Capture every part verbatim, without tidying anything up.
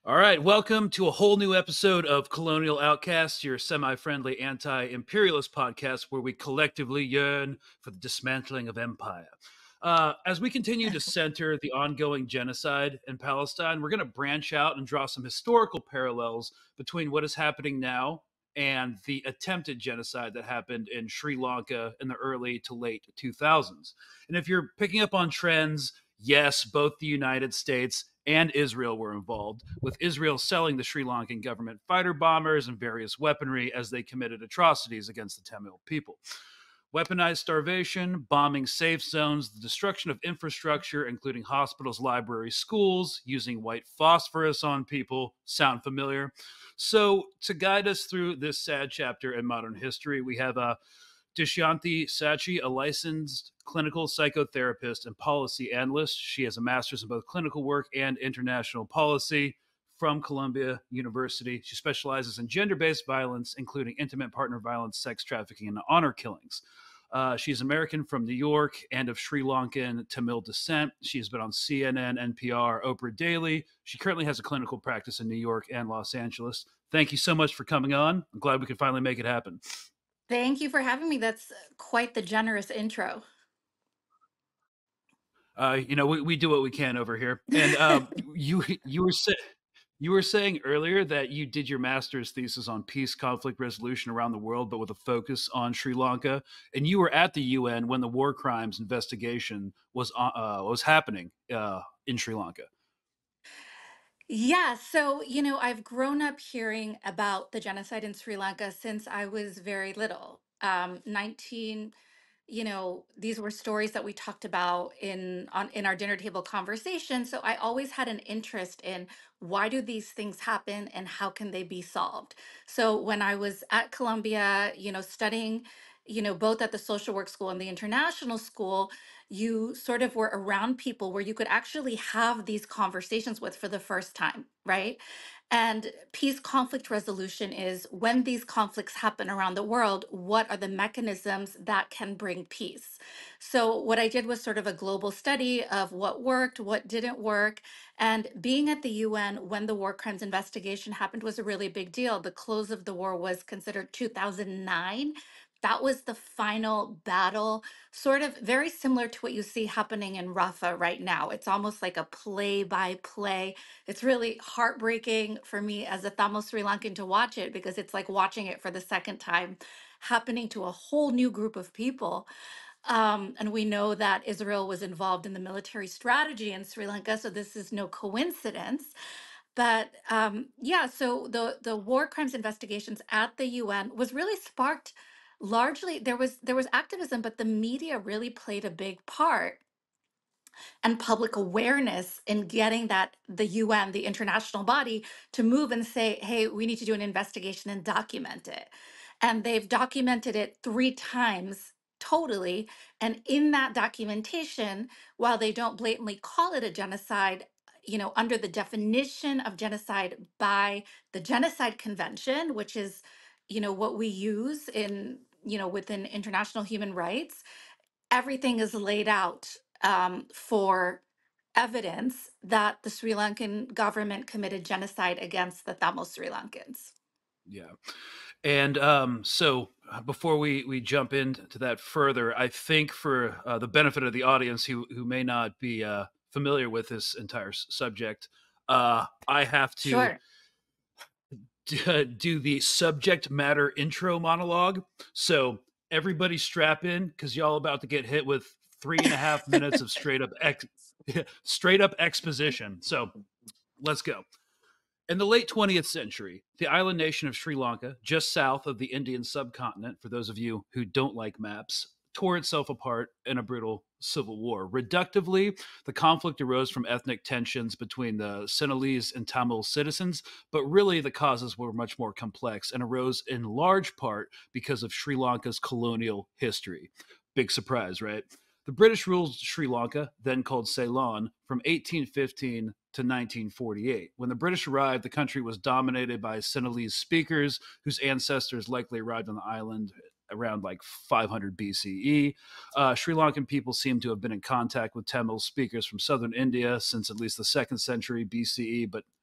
All right, welcome to a whole new episode of Colonial Outcasts, your semi friendly anti imperialist podcast where we collectively yearn for the dismantling of empire. Uh, as we continue to center the ongoing genocide in Palestine, we're going to branch out and draw some historical parallels between what is happening now and the attempted genocide that happened in Sri Lanka in the early to late two thousands. And if you're picking up on trends, yes, both the United States and Israel were involved, with Israel selling the Sri Lankan government fighter bombers and various weaponry as they committed atrocities against the Tamil people. Weaponized starvation, bombing safe zones, the destruction of infrastructure, including hospitals, libraries, schools, using white phosphorus on people. Sound familiar? So, to guide us through this sad chapter in modern history, we have a Dushanti Sachi, a licensed clinical psychotherapist and policy analyst. She has a master's in both clinical work and international policy from Columbia University. She specializes in gender based violence, including intimate partner violence, sex trafficking, and honor killings. Uh, she's American from New York and of Sri Lankan Tamil descent. She has been on C N N, N P R, Oprah Daily. She currently has a clinical practice in New York and Los Angeles. Thank you so much for coming on. I'm glad we could finally make it happen. Thank you for having me. That's quite the generous intro. Uh, you know, we, we do what we can over here. And um, you you were sa- you were saying earlier that you did your master's thesis on peace, conflict resolution around the world, but with a focus on Sri Lanka. And you were at the U N when the war crimes investigation was uh, uh, was happening uh, in Sri Lanka. Yeah, so, you know, I've grown up hearing about the genocide in Sri Lanka since I was very little. Um, nineteen you know, these were stories that we talked about in on in our dinner table conversation. So I always had an interest in why do these things happen and how can they be solved. So when I was at Columbia, you know, studying, you know, both at the social work school and the international school, you sort of were around people where you could actually have these conversations with for the first time, right? And peace conflict resolution is when these conflicts happen around the world, what are the mechanisms that can bring peace? So, what I did was sort of a global study of what worked, what didn't work. And being at the U N when the war crimes investigation happened was a really big deal. The close of the war was considered two thousand nine. That was the final battle, sort of very similar to what you see happening in Rafah right now. It's almost like a play by play. It's really heartbreaking for me as a Tamil Sri Lankan to watch it because it's like watching it for the second time happening to a whole new group of people. Um, and we know that Israel was involved in the military strategy in Sri Lanka, so this is no coincidence. But um, yeah, so the the war crimes investigations at the U N was really sparked largely there was there was activism, but the media really played a big part and public awareness in getting that the U N, the international body, to move and say, hey, we need to do an investigation and document it. And they've documented it three times totally. And in that documentation, while they don't blatantly call it a genocide, you know, under the definition of genocide by the Genocide Convention, which is, you know, what we use in, you know, within international human rights, everything is laid out um, for evidence that the Sri Lankan government committed genocide against the Tamil Sri Lankans. Yeah. And um, so uh, before we, we jump into that further, I think for uh, the benefit of the audience who, who may not be uh, familiar with this entire s- subject, uh, I have to Sure. d- do the subject matter intro monologue. So everybody strap in because y'all about to get hit with three and a half minutes of straight up ex- straight up exposition. So let's go. In the late twentieth century, the island nation of Sri Lanka, just south of the Indian subcontinent, for those of you who don't like maps, tore itself apart in a brutal civil war. Reductively, the conflict arose from ethnic tensions between the Sinhalese and Tamil citizens, but really the causes were much more complex and arose in large part because of Sri Lanka's colonial history. Big surprise, right? The British ruled Sri Lanka, then called Ceylon, from eighteen fifteen to nineteen forty-eight. When the British arrived, the country was dominated by Sinhalese speakers whose ancestors likely arrived on the island around like five hundred B C E. Uh, Sri Lankan people seem to have been in contact with Tamil speakers from southern India since at least the second century B C E, but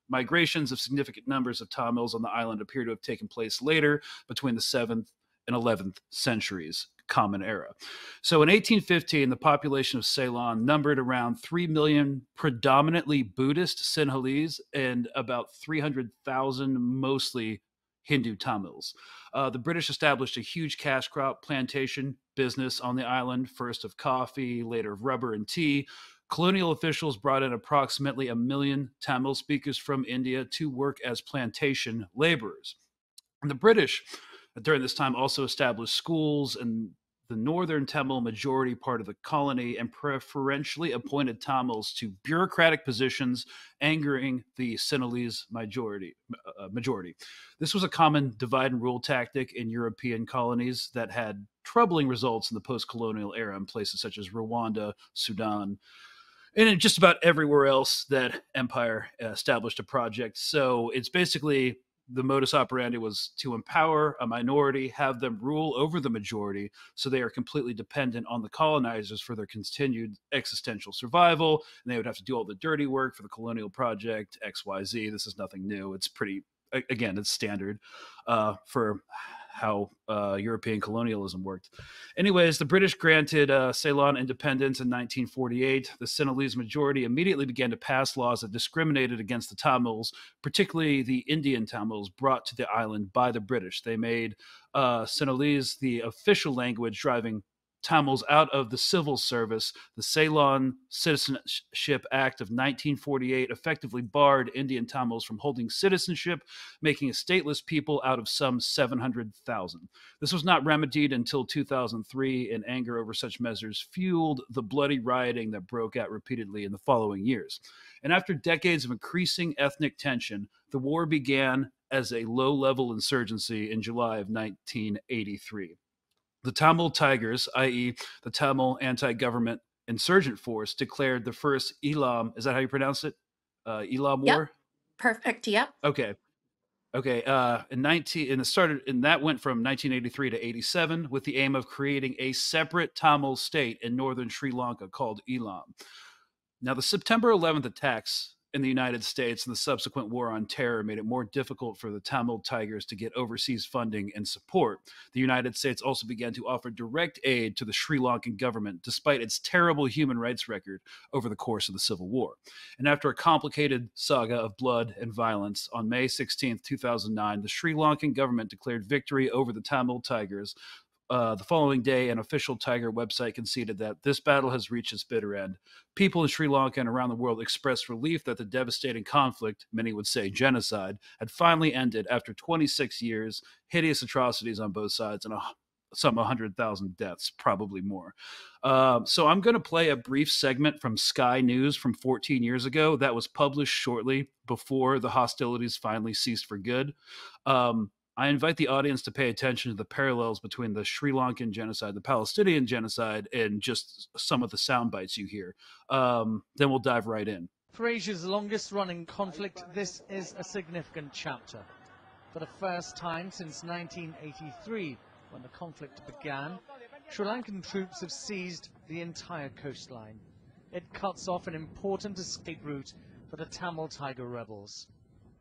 Migrations of significant numbers of Tamils on the island appear to have taken place later, between the seventh and eleventh centuries, Common Era. So in eighteen fifteen, the population of Ceylon numbered around three million predominantly Buddhist Sinhalese and about three hundred thousand mostly Hindu Tamils. Uh, the British established a huge cash crop plantation business on the island, first of coffee, later of rubber and tea. Colonial officials brought in approximately a million Tamil speakers from India to work as plantation laborers. And the British, during this time, also established schools in the northern Tamil majority part of the colony and preferentially appointed Tamils to bureaucratic positions, angering the Sinhalese majority. Uh, majority. This was a common divide and rule tactic in European colonies that had troubling results in the post-colonial era in places such as Rwanda, Sudan, and in just about everywhere else that empire established a project. So it's basically the modus operandi was to empower a minority, have them rule over the majority, so they are completely dependent on the colonizers for their continued existential survival, and they would have to do all the dirty work for the colonial project, X Y Z. This is nothing new. It's pretty, again, it's standard uh, for how uh, European colonialism worked. Anyways, the British granted uh, Ceylon independence in nineteen forty-eight. The Sinhalese majority immediately began to pass laws that discriminated against the Tamils, particularly the Indian Tamils brought to the island by the British. They made uh, Sinhalese the official language, driving Tamils out of the civil service. The Ceylon Citizenship Act of nineteen forty-eight effectively barred Indian Tamils from holding citizenship, making a stateless people out of some seven hundred thousand. This was not remedied until two thousand three, and anger over such measures fueled the bloody rioting that broke out repeatedly in the following years. And after decades of increasing ethnic tension, the war began as a low-level insurgency in July of nineteen eighty-three. The Tamil Tigers, that is the Tamil anti-government insurgent force, declared the first Elam, is that how you pronounce it? Uh, Elam Yep. War? Perfect. Yep. Okay. Okay. Uh, in nineteen, and it started, and that went from nineteen eighty-three to eighty-seven with the aim of creating a separate Tamil state in northern Sri Lanka called Elam. Now, the September eleventh attacks in the United States and the subsequent war on terror made it more difficult for the Tamil Tigers to get overseas funding and support. The United States also began to offer direct aid to the Sri Lankan government, despite its terrible human rights record over the course of the Civil War. And after a complicated saga of blood and violence, on May sixteenth, two thousand nine, the Sri Lankan government declared victory over the Tamil Tigers. Uh, the following day, an official Tiger website conceded that this battle has reached its bitter end. People in Sri Lanka and around the world expressed relief that the devastating conflict, many would say genocide, had finally ended after twenty-six years, hideous atrocities on both sides, and a, some one hundred thousand deaths, probably more. Uh, so I'm going to play a brief segment from Sky News from fourteen years ago that was published shortly before the hostilities finally ceased for good. Um, I invite the audience to pay attention to the parallels between the Sri Lankan genocide, the Palestinian genocide, and just some of the sound bites you hear. Um, then we'll dive right in. For Asia's longest running conflict, this is a significant chapter. For the first time since nineteen eighty-three, when the conflict began, Sri Lankan troops have seized the entire coastline. It cuts off an important escape route for the Tamil Tiger rebels.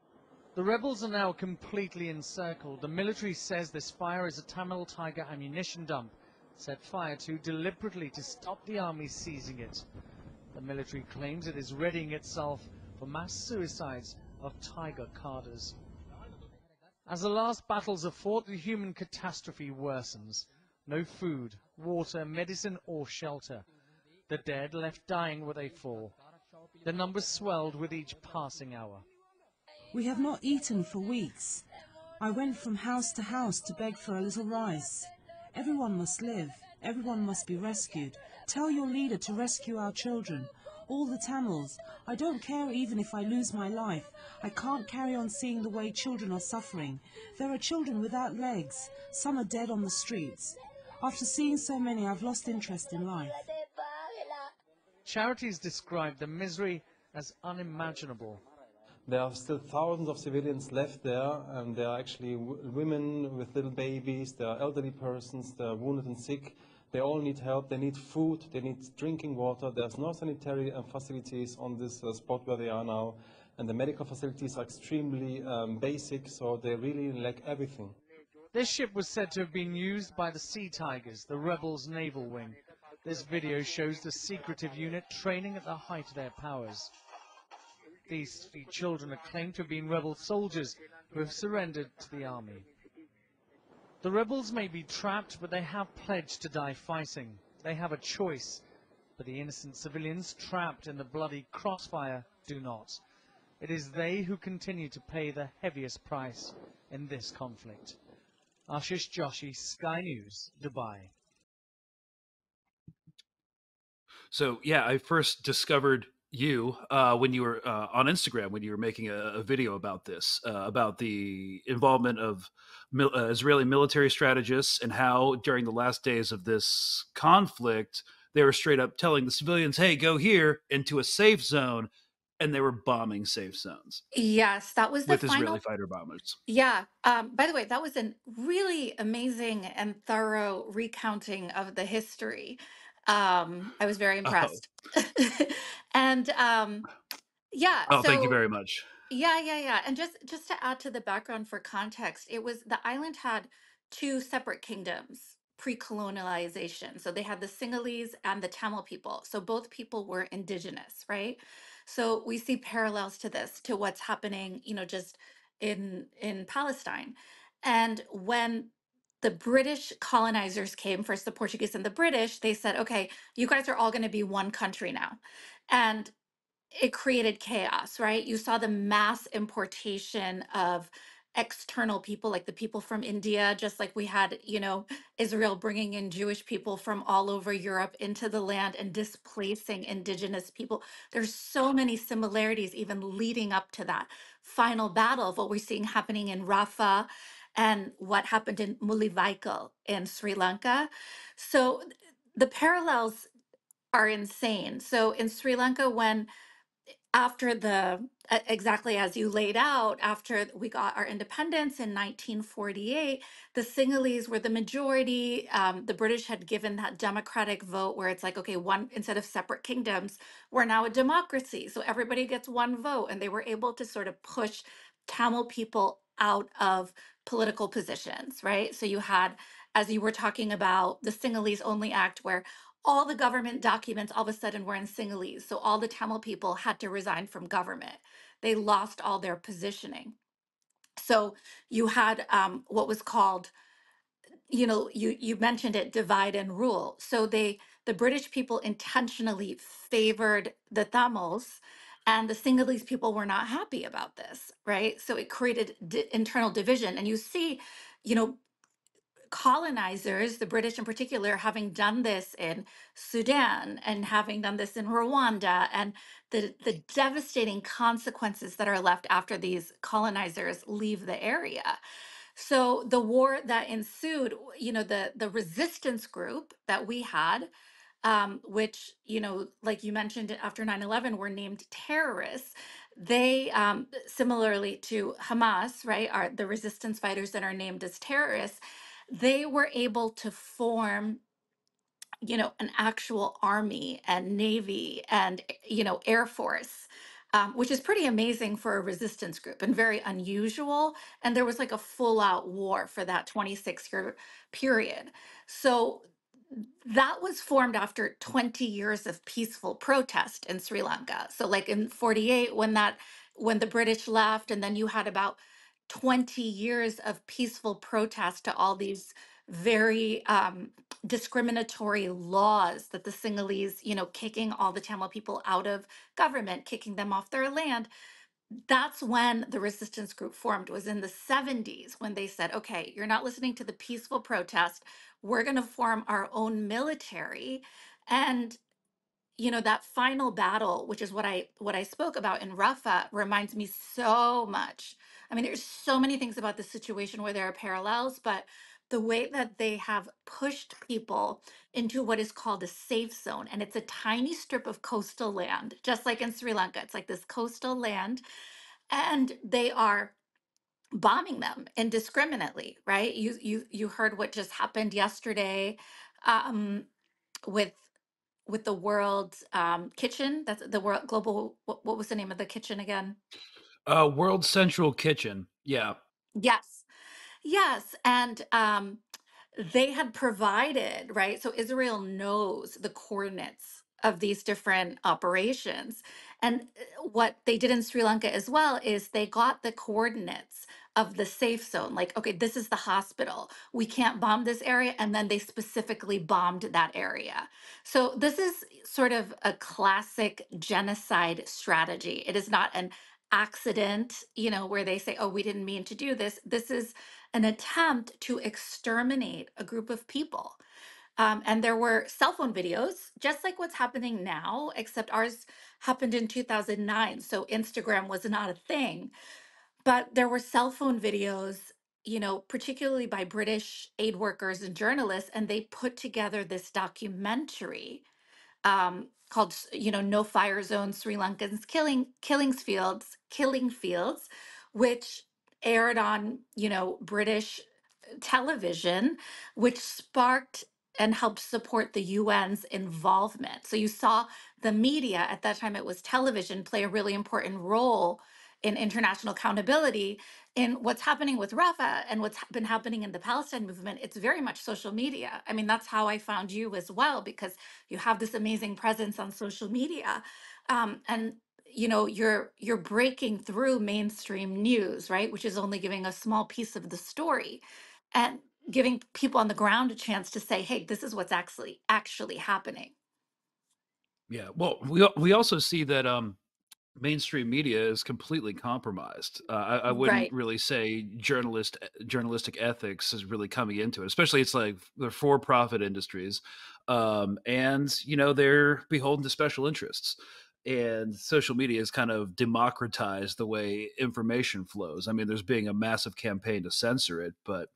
The rebels are now completely encircled. The military says this fire is a Tamil Tiger ammunition dump, set fire to deliberately to stop the army seizing it. The military claims it is readying itself for mass suicides of Tiger carders. As the last battles are fought, the human catastrophe worsens. No food, water, medicine or shelter. The dead left dying where they fall. The numbers swelled with each passing hour. We have not eaten for weeks. I went from house to house to beg for a little rice. Everyone must live. Everyone must be rescued. Tell your leader to rescue our children. All the Tamils. I don't care even if I lose my life. I can't carry on seeing the way children are suffering. There are children without legs. Some are dead on the streets. After seeing so many, I've lost interest in life. Charities describe the misery as unimaginable. There are still thousands of civilians left there, and there are actually w women with little babies, there are elderly persons, they are wounded and sick. They all need help, they need food, they need drinking water. There's no sanitary uh, facilities on this uh, spot where they are now. and the medical facilities are extremely um, basic, so they really lack everything. This ship was said to have been used by the Sea Tigers, the rebels' naval wing. This video shows the secretive unit training at the height of their powers. These three children are claimed to have been rebel soldiers who have surrendered to the army. The rebels may be trapped, but they have pledged to die fighting. They have a choice, but the innocent civilians trapped in the bloody crossfire do not. It is they who continue to pay the heaviest price in this conflict. Ashish Joshi, Sky News, Dubai. So yeah, I first discovered you uh, when you were uh, on Instagram when you were making a, a video about this, uh, about the involvement of mil- uh, Israeli military strategists and how during the last days of this conflict they were straight up telling the civilians, "Hey, go here into a safe zone," and they were bombing safe zones Yes, that was the with Israeli final. fighter bombers. Yeah. Um, by the way, that was a really amazing and thorough recounting of the history. Um, I was very Oh, impressed. And um, yeah, oh, thank you so very much. yeah, yeah, yeah. And just just to add to the background for context, it was the island had two separate kingdoms pre-colonialization. So they had the Sinhalese and the Tamil people. So both people were indigenous, right? So we see parallels to this, to what's happening, you know, just in in Palestine. And when the British colonizers came, first the Portuguese and the British, they said, okay, you guys are all going to be one country now. And it created chaos, right? You saw the mass importation of external people, like the people from India, just like we had, you know, Israel bringing in Jewish people from all over Europe into the land and displacing indigenous people. There's so many similarities, even leading up to that final battle of what we're seeing happening in Rafah and what happened in Mulivaikal in Sri Lanka. So the parallels are insane. So in Sri Lanka, when after the e- exactly as you laid out, after we got our independence in nineteen forty-eight, the Sinhalese were the majority. Um, the British had given that democratic vote where it's like, okay, one instead of separate kingdoms, we're now a democracy, so everybody gets one vote, and they were able to sort of push Tamil people out of political positions, right? So you had, as you were talking about, the Sinhalese Only Act, where all the government documents all of a sudden were in Sinhalese. So all the Tamil people had to resign from government. They lost all their positioning. So you had um, what was called, you know, you you mentioned it, divide and rule. So they the British people intentionally favored the Tamils, and the Sinhalese people were not happy about this, right? So it created di- internal division, and you see, you know, colonizers, the British in particular, having done this in Sudan and having done this in Rwanda, and the, the devastating consequences that are left after these colonizers leave the area. So the war that ensued, you know, the the resistance group that we had, um, which, you know, like you mentioned after nine eleven, were named terrorists. They, um, similarly to Hamas, right, are the resistance fighters that are named as terrorists. They were able to form, you know, an actual army and navy and, eh, you know, air force, um, which is pretty amazing for a resistance group and very unusual. And there was like a full out war for that twenty-six year period. So that was formed after twenty years of peaceful protest in Sri Lanka. So like in forty-eight, when that when the British left, and then you had about twenty years of peaceful protest to all these very um, discriminatory laws that the Sinhalese, you know, kicking all the Tamil people out of government, kicking them off their land. That's when the resistance group formed, was in the seventies, when they said, okay, you're not listening to the peaceful protest, we're going to form our own military. And you know, that final battle, which is what i what i spoke about in Rafah, reminds me so much. I mean, there's so many things about this situation where there are parallels, but the way that they have pushed people into what is called a safe zone, and it's a tiny strip of coastal land, just like in Sri Lanka. It's like this coastal land, and they are bombing them indiscriminately, right? You you you heard what just happened yesterday, um, with with the World um, Kitchen. That's the World Global. What, what was the name of the kitchen again? Uh, World Central Kitchen. Yeah. Yes. Yes, and um, they had provided, right? So Israel knows the coordinates of these different operations. And uh, what they did in Sri Lanka as well is they got the coordinates of the safe zone. Like, okay, this is the hospital. We can't bomb this area. And then they specifically bombed that area. So this is sort of a classic genocide strategy. It is not an accident, you know, where they say, oh, we didn't mean to do this. This is an attempt to exterminate a group of people. Um, and there were cell phone videos, just like what's happening now, except ours happened in two thousand nine. So Instagram was not a thing. But there were cell phone videos, you know, particularly by British aid workers and journalists, and they put together this documentary um, called, you know, No Fire Zone: Sri Lankans Killing Killings Fields, Killing Fields, which aired on, you know, British television, which sparked and helped support the U N's involvement. So you saw the media at that time, it was television, play a really important role in international accountability. In what's happening with Rafah and what's been happening in the Palestine movement, it's very much social media. I mean, that's how I found you as well, because you have this amazing presence on social media. Um, and you know, you're you're breaking through mainstream news, right, which is only giving a small piece of the story, and giving people on the ground a chance to say, hey, this is what's actually actually happening. Yeah. Well, we al- we also see that um mainstream media is completely compromised. Uh, I, I wouldn't Right. really say journalist journalistic ethics is really coming into it. Especially, it's like they're for-profit industries, um, and you know they're beholden to special interests. And social media has kind of democratized the way information flows. I mean, there's being a massive campaign to censor it, but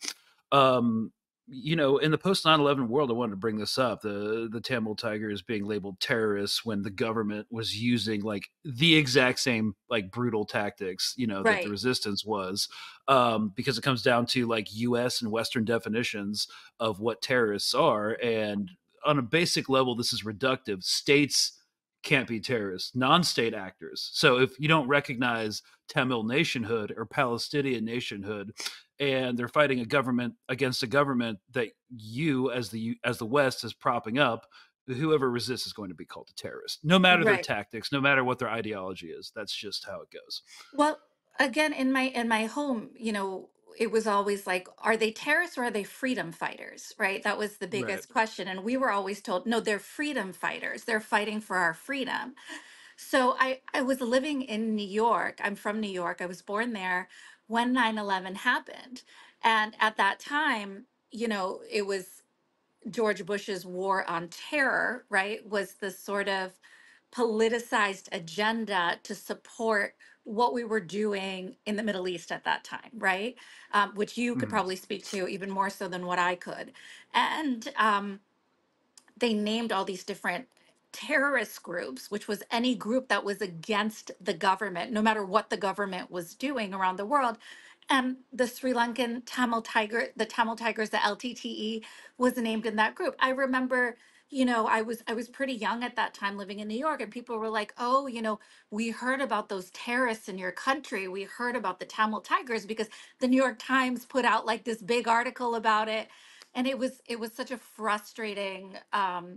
um, you know, in the post nine eleven world, I wanted to bring this up. The the Tamil Tigers being labeled terrorists when the government was using like the exact same like brutal tactics, you know, that the Right. resistance was, um, because it comes down to like U S and Western definitions of what terrorists are. And on a basic level, this is reductive. States can't be terrorists, non-state actors. So if you don't recognize Tamil nationhood or Palestinian nationhood, and they're fighting a government against a government that you as the as the West is propping up, whoever resists is going to be called a terrorist, no matter their Right. tactics, no matter what their ideology is. That's just how it goes. Well, again, in my in my home, you know, it was always like, are they terrorists or are they freedom fighters? Right? That was the Right. biggest question. And we were always told, no, they're freedom fighters. They're fighting for our freedom. So I, I was living in New York. I'm from New York. I was born there when nine eleven happened. And at that time, you know, it was George Bush's war on terror, right? Was the sort of politicized agenda to support what we were doing in the Middle East at that time, right? Um, which you could Mhm. probably speak to even more so than what I could. And um, they named all these different terrorist groups, which was any group that was against the government, no matter what the government was doing around the world. And the Sri Lankan Tamil Tiger, the Tamil Tigers, the L T T E, was named in that group. I remember, you know, I was I was pretty young at that time living in New York, and people were like, "Oh, you know, we heard about those terrorists in your country. We heard about the Tamil Tigers because the New York Times put out like this big article about it." And it was it was such a frustrating um,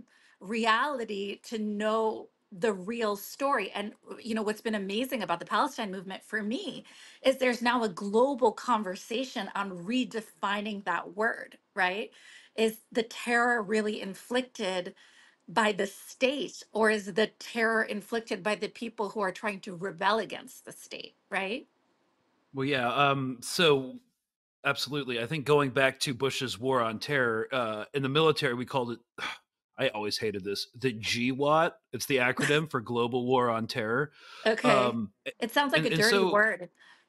reality to know the real story. And you know what's been amazing about the Palestine movement for me is there's now a global conversation on redefining that word, right? Is the terror really inflicted by the state, or is the terror inflicted by the people who are trying to rebel against the state, right? Well, yeah. Um, so absolutely, I think going back to Bush's war on terror, uh, in the military, we called it. I always hated this. The G WAT. It's the acronym for Global War on Terror. Okay. Um, It sounds like and a and dirty so word.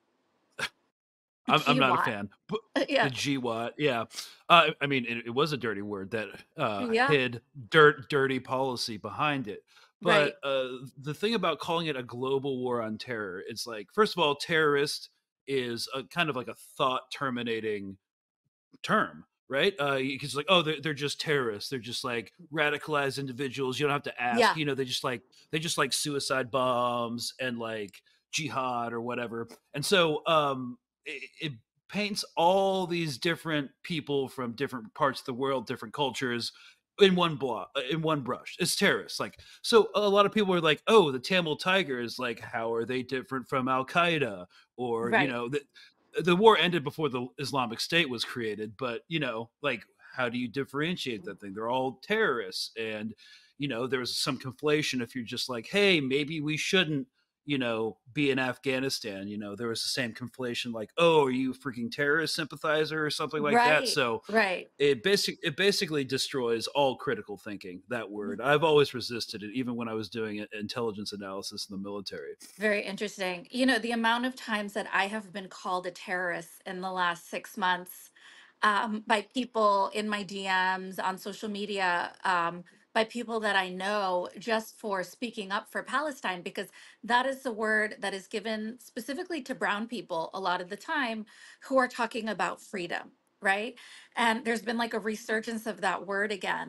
I'm I'm not a G WAT. fan. But the Yeah. G WAT, yeah. Uh, I mean, it, it was a dirty word that uh, Yeah. hid dirt, dirty policy behind it. But Right. uh, the thing about calling it a global war on terror, it's like, first of all, terrorist is a kind of like a thought terminating term. right? Uh, because like, oh, they're, they're just terrorists. They're just like radicalized individuals. You don't have to ask. Yeah. You know, they just like they just like suicide bombs and like jihad or whatever. And so um, it, it paints all these different people from different parts of the world, different cultures, in one block, in one brush. It's terrorists. Like, so a lot of people are like, oh, the Tamil Tigers, like, how are they different from Al Qaeda? Or, you Right. know, the, the war ended before the Islamic State was created, but, you know, like, how do you differentiate that thing? They're all terrorists. And, you know, there's some conflation if you're just like, hey, maybe we shouldn't, you know, be in Afghanistan. You know, there was the same conflation, like, oh, are you a freaking terrorist sympathizer or something like that? Right. So Right. it basic it basically destroys all critical thinking, that word. I've always resisted it, even when I was doing it- intelligence analysis in the military. Very interesting. You know, the amount of times that I have been called a terrorist in the last six months um, by people in my D Ms on social media, um, by people that I know, just for speaking up for Palestine, because that is the word that is given specifically to brown people a lot of the time who are talking about freedom, right? And there's been like a resurgence of that word again.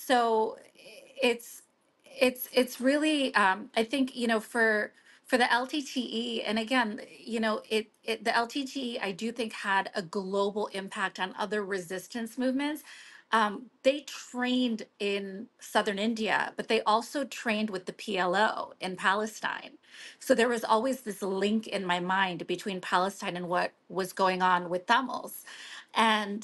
So it's it's it's really um, I think, you know, for for the L T T E, and again, you know, it, it the L T T E, I do think had a global impact on other resistance movements. Um, they trained in southern India, but they also trained with the P L O in Palestine. So there was always this link in my mind between Palestine and what was going on with Tamils. And,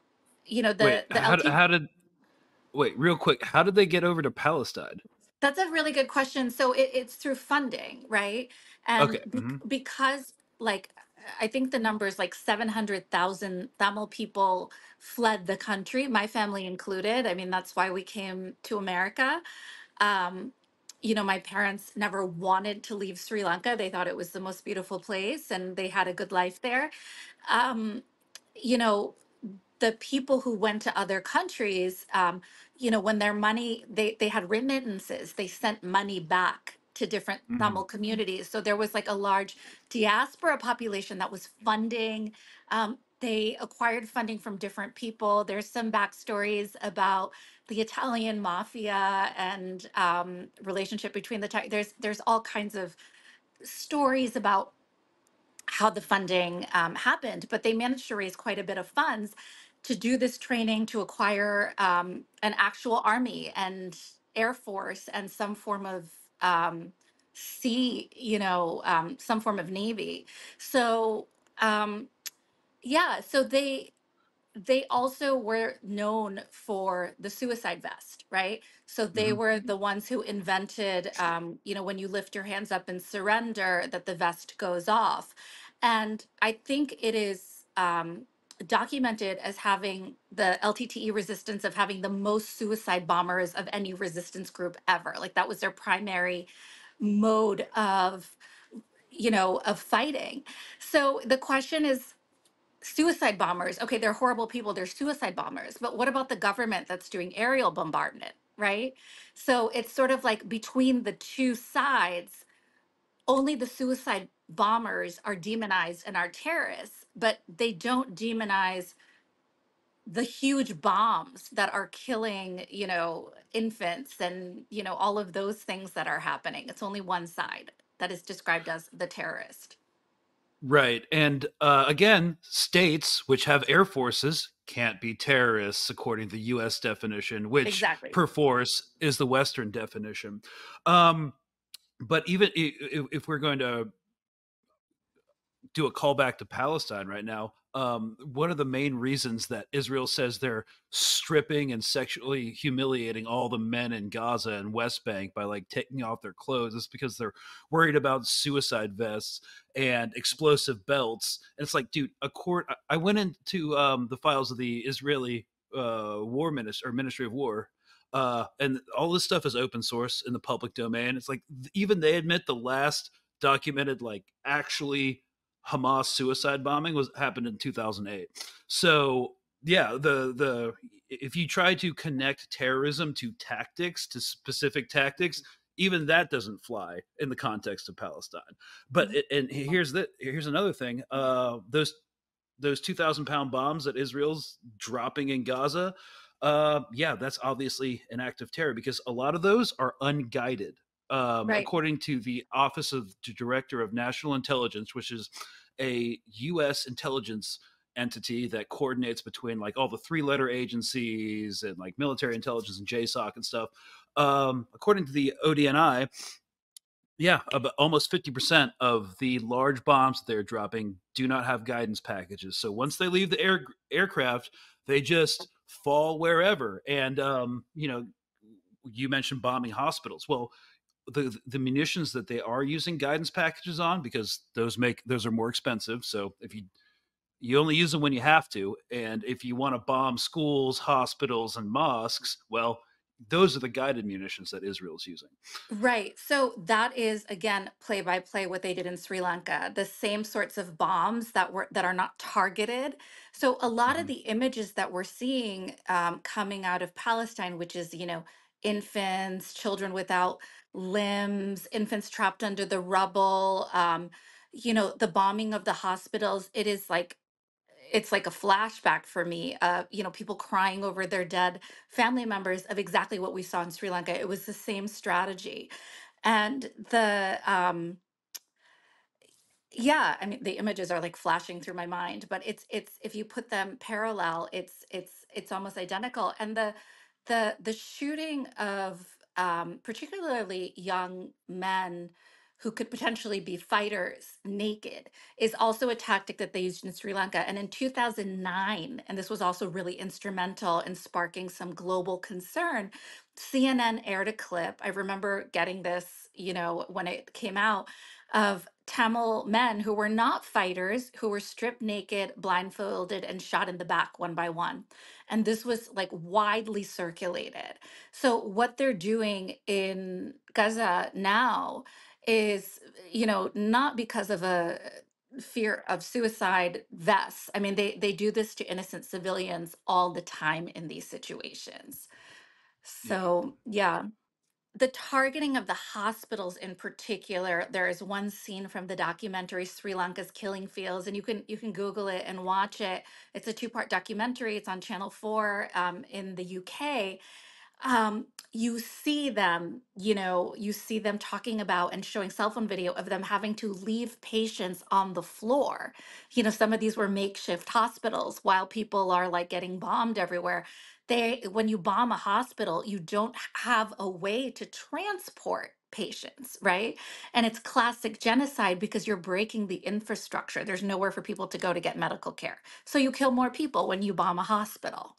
you know, Wait, the the how, L T T E. how did wait real quick? How did they get over to Palestine? That's a really good question. So it, it's through funding, right? And Okay. be- Hmm. because, like, I think the number is like seven hundred thousand Tamil people fled the country, my family included. I mean, that's why we came to America. Um, you know, my parents never wanted to leave Sri Lanka. They thought it was the most beautiful place and they had a good life there. Um, you know, the people who went to other countries, um, you know, when their money, they, they had remittances, they sent money back to different Hmm. Tamil communities. So there was like a large diaspora population that was funding. Um, they acquired funding from different people. There's some backstories about the Italian mafia and um, relationship between the, Ti- there's, there's all kinds of stories about how the funding um, happened, but they managed to raise quite a bit of funds to do this training to acquire um, an actual army and air force and some form of um, sea, you know, um, some form of navy. So um, yeah, so they they also were known for the suicide vest, right? So they Hmm. were the ones who invented, um, you know, when you lift your hands up and surrender, that the vest goes off. And I think it is um, documented as having the L T T E resistance of having the most suicide bombers of any resistance group ever. Like that was their primary mode of, you know, of fighting. So the question is, suicide bombers, okay, they're horrible people, they're suicide bombers, but what about the government that's doing aerial bombardment, right? So it's sort of like between the two sides, only the suicide bombers are demonized and are terrorists, but they don't demonize the huge bombs that are killing, you know, infants and, you know, all of those things that are happening. It's only one side that is described as the terrorist. Right. And uh, again, states which have air forces can't be terrorists according to the U S definition, which Exactly. perforce is the Western definition. Um, but even i- i- if we're going to do a callback to Palestine right now, um, one of the main reasons that Israel says they're stripping and sexually humiliating all the men in Gaza and West Bank by like taking off their clothes is because they're worried about suicide vests and explosive belts. And it's like, dude, a court. I went into um, the files of the Israeli uh, War Ministry or Ministry of War. Uh, and all this stuff is open source in the public domain. It's like even they admit the last documented, like actually Hamas suicide bombing was happened in two thousand eight. So yeah, the the if you try to connect terrorism to tactics, to specific tactics, even that doesn't fly in the context of Palestine. But it, and here's the here's another thing: uh, those those two thousand pound bombs that Israel's dropping in Gaza, uh, yeah, that's obviously an act of terror because a lot of those are unguided. Um, Right. according to the Office of the Director of National Intelligence, which is a U S intelligence entity that coordinates between like all the three letter agencies and like military intelligence and J SOC and stuff. Um, according to the O D N I, yeah, about almost fifty percent of the large bombs that they're dropping do not have guidance packages. So once they leave the air aircraft, they just fall wherever. And um, you know, you mentioned bombing hospitals. Well, the the munitions that they are using guidance packages on, because those make those are more expensive. So if you you only use them when you have to, and if you want to bomb schools, hospitals, and mosques, well, those are the guided munitions that Israel's using. Right. So that is again play by play what they did in Sri Lanka. The same sorts of bombs that were that are not targeted. So a lot of Mhm. the images that we're seeing um, coming out of Palestine, which is you know infants, children without limbs, infants trapped under the rubble. Um, you know the bombing of the hospitals. It is like it's like a flashback for me, uh, you know, people crying over their dead family members of exactly what we saw in Sri Lanka. It was the same strategy. And the um yeah, I mean the images are like flashing through my mind, but it's it's if you put them parallel, it's it's it's almost identical. And the the the shooting of um, particularly young men who could potentially be fighters naked is also a tactic that they used in Sri Lanka. And in two thousand nine, and this was also really instrumental in sparking some global concern, C N N aired a clip. I remember getting this, you know, when it came out of Tamil men who were not fighters, who were stripped naked, blindfolded, and shot in the back one by one. And this was like widely circulated. So, what they're doing in Gaza now is, you know, not because of a fear of suicide vests. I mean, they, they do this to innocent civilians all the time in these situations. Yeah. So, yeah, the targeting of the hospitals in particular, there is one scene from the documentary Sri Lanka's Killing Fields, and you can you can Google it and watch it. It's a two-part documentary. It's on Channel four um, in the U K. um, you see them, you know, you see them talking about and showing cell phone video of them having to leave patients on the floor. You know, some of these were makeshift hospitals while people are like getting bombed everywhere. They, when you bomb a hospital, you don't have a way to transport patients, right? And it's classic genocide because you're breaking the infrastructure. There's nowhere for people to go to get medical care. So you kill more people when you bomb a hospital.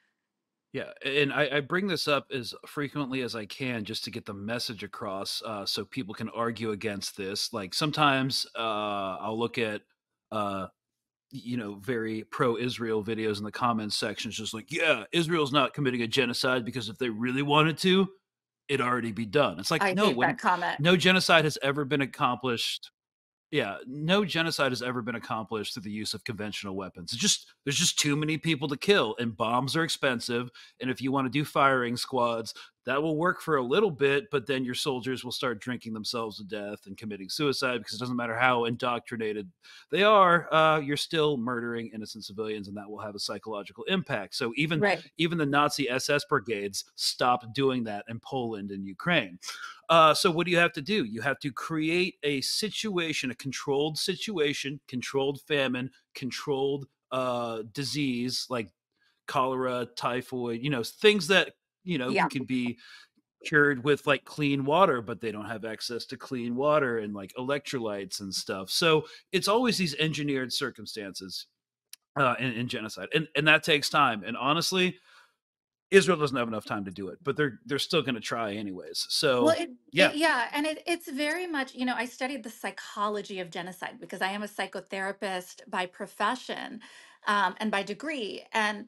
Yeah, and I, I bring this up as frequently as I can just to get the message across, uh, so people can argue against this. Like sometimes uh, I'll look at, uh, you know, very pro-Israel videos in the comments sections, just like, yeah, Israel's not committing a genocide because if they really wanted to, it'd already be done. It's like, I no, hate that when comment. no genocide has ever been accomplished, yeah, no genocide has ever been accomplished through the use of conventional weapons. It's just there's just too many people to kill, and bombs are expensive. And if you want to do firing squads, that will work for a little bit, but then your soldiers will start drinking themselves to death and committing suicide because it doesn't matter how indoctrinated they are, uh, you're still murdering innocent civilians, and that will have a psychological impact. So even Right. even the Nazi S S brigades stopped doing that in Poland and Ukraine. Uh, so what do you have to do? You have to create a situation, a controlled situation, controlled famine, controlled uh, disease like cholera, typhoid, you know, things that, you know, Yeah. can be cured with like clean water, but they don't have access to clean water and like electrolytes and stuff. So it's always these engineered circumstances uh, in, in genocide, and and that takes time. And honestly, Israel doesn't have enough time to do it, but they're they're still going to try anyways. Well, So it, yeah. it yeah, and it, it's very much, you know, I studied the psychology of genocide because I am a psychotherapist by profession um, and by degree. And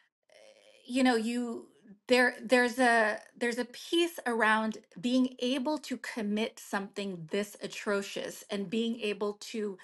you know, you there there's a there's a piece around being able to commit something this atrocious and being able to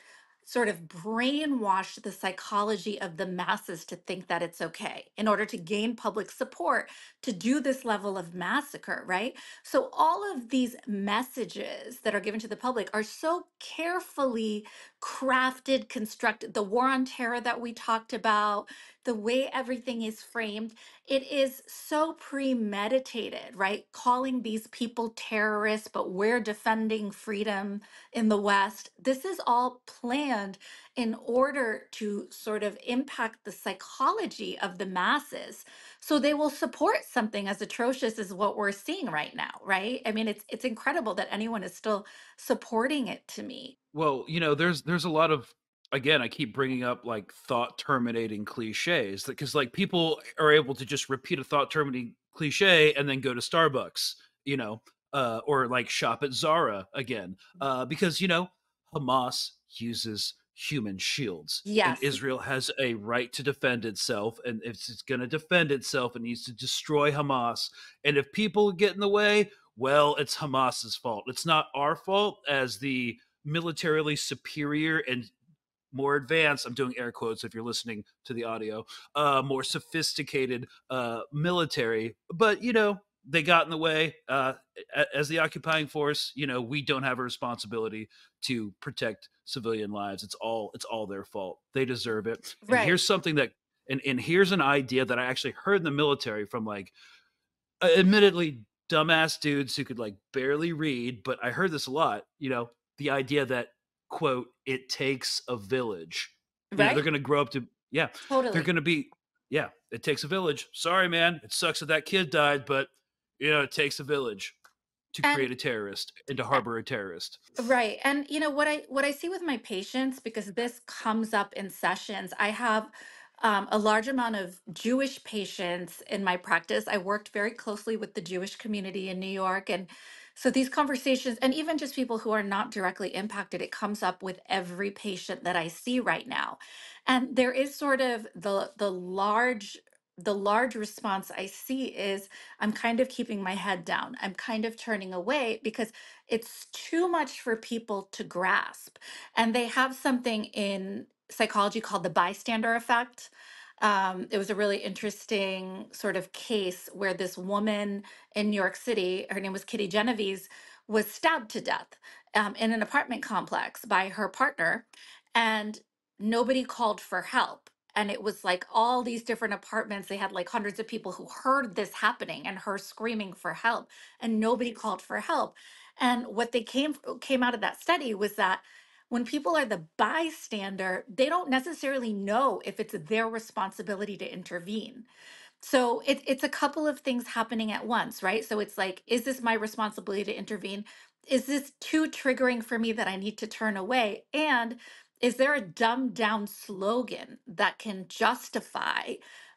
sort of brainwashed the psychology of the masses to think that it's okay in order to gain public support to do this level of massacre, right? So all of these messages that are given to the public are so carefully crafted, constructed. The war on terror that we talked about, the way everything is framed, it is so premeditated, right? Calling these people terrorists, but we're defending freedom in the West. This is all planned in order to sort of impact the psychology of the masses so they will support something as atrocious as what we're seeing right now, right? I mean, it's it's incredible that anyone is still supporting it to me. Well, you know, there's there's a lot of, again, I keep bringing up like thought terminating cliches because like people are able to just repeat a thought terminating cliche and then go to Starbucks, you know, uh, or like shop at Zara again, uh, because you know Hamas uses human shields and Yes, Israel has a right to defend itself, and if it's going to defend itself, it needs to destroy Hamas. And if people get in the way, well, it's Hamas's fault. It's not our fault as the militarily superior and more advanced, I'm doing air quotes if you're listening to the audio, uh more sophisticated uh military, but you know they got in the way. Uh as the occupying force, you know we don't have a responsibility to protect civilian lives. It's all it's all their fault. They deserve it. And right. here's something that and, and here's an idea that I actually heard in the military from like uh, admittedly dumbass dudes who could like barely read, but I heard this a lot, you know, the idea that, quote, it takes a village. You know, they're Right? going to grow up to, yeah, they're Totally. going to be, yeah, it takes a village. Sorry, man. It sucks that that kid died, but, you know, it takes a village to And create a terrorist and to harbor a terrorist. right. And you know what I what I see with my patients, because this comes up in sessions, I have um, a large amount of Jewish patients in my practice. I worked very closely with the Jewish community in New York. And so these conversations, and even just people who are not directly impacted, it comes up with every patient that I see right now. And there is sort of the the large the large response I see is I'm kind of keeping my head down. I'm kind of turning away because it's too much for people to grasp. And they have something in psychology called the bystander effect. Um, it was a really interesting sort of case where this woman in New York City, her name was Kitty Genovese, was stabbed to death um, in an apartment complex by her partner, and nobody called for help. And it was like all these different apartments. They had like hundreds of people who heard this happening and her screaming for help, and nobody called for help. And what they came came out of that study was that when people are the bystander, they don't necessarily know if it's their responsibility to intervene. So it, it's a couple of things happening at once, right? So it's like, is this my responsibility to intervene? Is this too triggering for me that I need to turn away? And is there a dumbed down slogan that can justify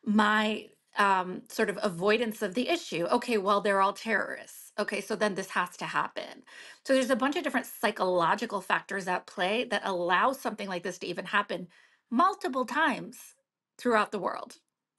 my um, sort of avoidance of the issue? Okay, well, they're all terrorists. Okay, so then this has to happen. So there's a bunch of different psychological factors at play that allow something like this to even happen multiple times throughout the world.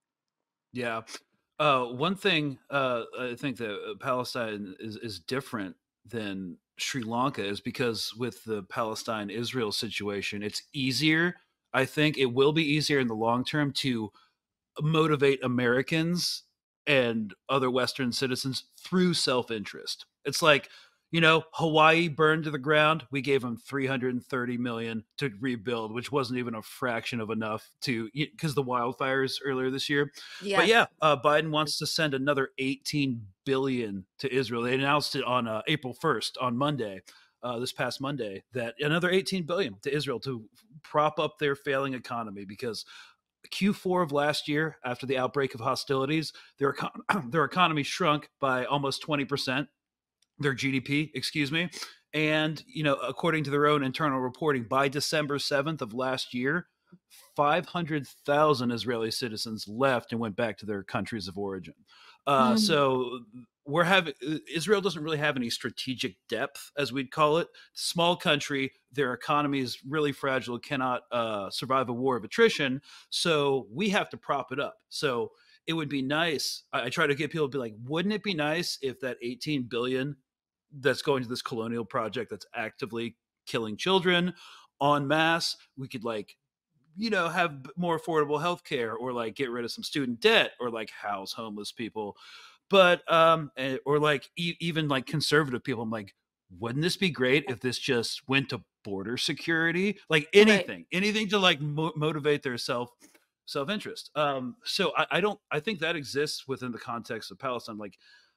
Yeah. Uh, one thing uh, I think that uh, Palestine is, is different than Sri Lanka is because with the Palestine Israel situation, it's easier. I think it will be easier in the long term to motivate Americans and other Western citizens through self interest. It's like, you know, Hawaii burned to the ground. We gave them three hundred thirty million to rebuild, which wasn't even a fraction of enough to because the wildfires earlier this year. But Yes. yeah, uh, Biden wants to send another eighteen billion to Israel. They announced it on uh, April first, on Monday, uh, this past Monday, that another eighteen billion to Israel to prop up their failing economy because Q four of last year, after the outbreak of hostilities, their econ- their economy shrunk by almost twenty percent, their G D P, excuse me. And, you know, according to their own internal reporting, by December seventh of last year, five hundred thousand Israeli citizens left and went back to their countries of origin. Uh, Mm. so we're having Israel doesn't really have any strategic depth, as we'd call it. Small country, their economy is really fragile, cannot uh, survive a war of attrition. So we have to prop it up. So it would be nice. I, I try to get people to be like, wouldn't it be nice if that eighteen billion that's going to this colonial project that's actively killing children en masse. We could like, you know, have b- more affordable healthcare, or like get rid of some student debt, or like house homeless people. But um, eh, or like e- even like conservative people. I'm like, wouldn't this be great if this just went to border security? Like Right. anything, anything to like mo- motivate their self self interest. Um, so I, I don't. I think that exists within the context of Palestine. Like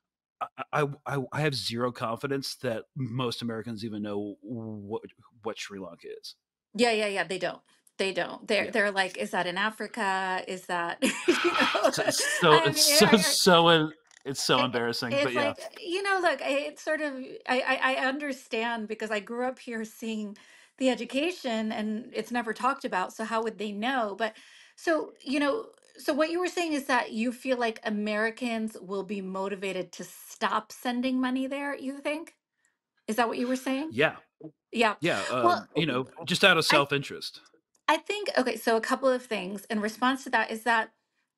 I, I I have zero confidence that most Americans even know what what Sri Lanka is. Yeah, yeah, yeah. They don't. They don't. They're Yeah. they're like, is that in Africa? Is that you know? So it's so I it's mean, so I, so in- it's so I, embarrassing, but it's yeah. like, you know, look, I- it's sort of I, I I understand because I grew up here seeing the education and it's never talked about. So how would they know? But so you know, so what you were saying is that you feel like Americans will be motivated to stop sending money there. You think? Is that what you were saying? Yeah. Yeah. Yeah, Well, um, you know, just out of I self-interest. I think okay, so a couple of things in response to that is that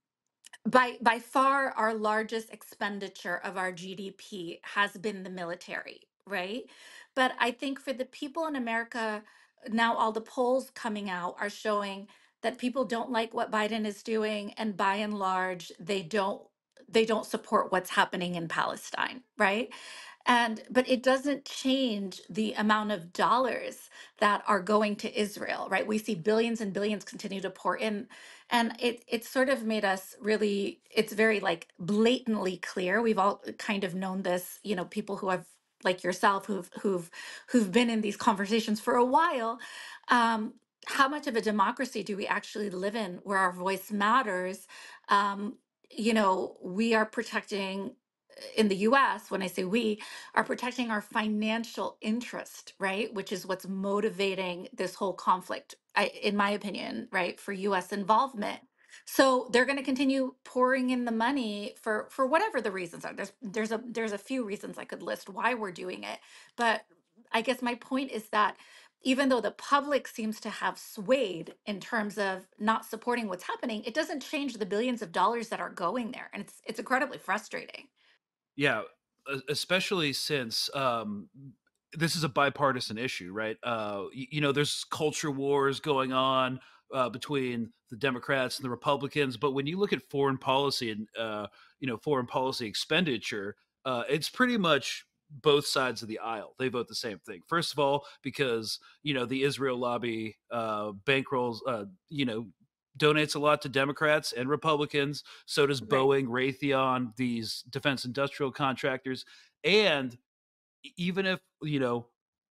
by by far our largest expenditure of our G D P has been the military, right? But I think for the people in America now all the polls coming out are showing that people don't like what Biden is doing and by and large they don't they don't support what's happening in Palestine, right? And but it doesn't change the amount of dollars that are going to Israel, right? We see billions and billions continue to pour in, and it it's sort of made us really. It's very like blatantly clear. We've all kind of known this, you know, people who have like yourself who've who've who've been in these conversations for a while. Um, how much of a democracy do we actually live in where our voice matters? Um, you know, we are protecting in the U S, when I say we, are protecting our financial interest, right? Which is what's motivating this whole conflict, I, in my opinion, right, for U S involvement. So they're going to continue pouring in the money for for whatever the reasons are. There's there's a there's a few reasons I could list why we're doing it, but I guess my point is that even though the public seems to have swayed in terms of not supporting what's happening, it doesn't change the billions of dollars that are going there, and it's it's incredibly frustrating. Yeah, e especially since, um, this is a bipartisan issue, right? Uh, y you know, there's culture wars going on, uh, between the Democrats and the Republicans, but when you look at foreign policy and, uh, you know, foreign policy expenditure, uh, it's pretty much both sides of the aisle. They vote the same thing. First of all, because, you know, the Israel lobby, uh, bankrolls, uh, you know, donates a lot to Democrats and Republicans. So does Right. Boeing, Raytheon, these defense industrial contractors. And e- even if, you know,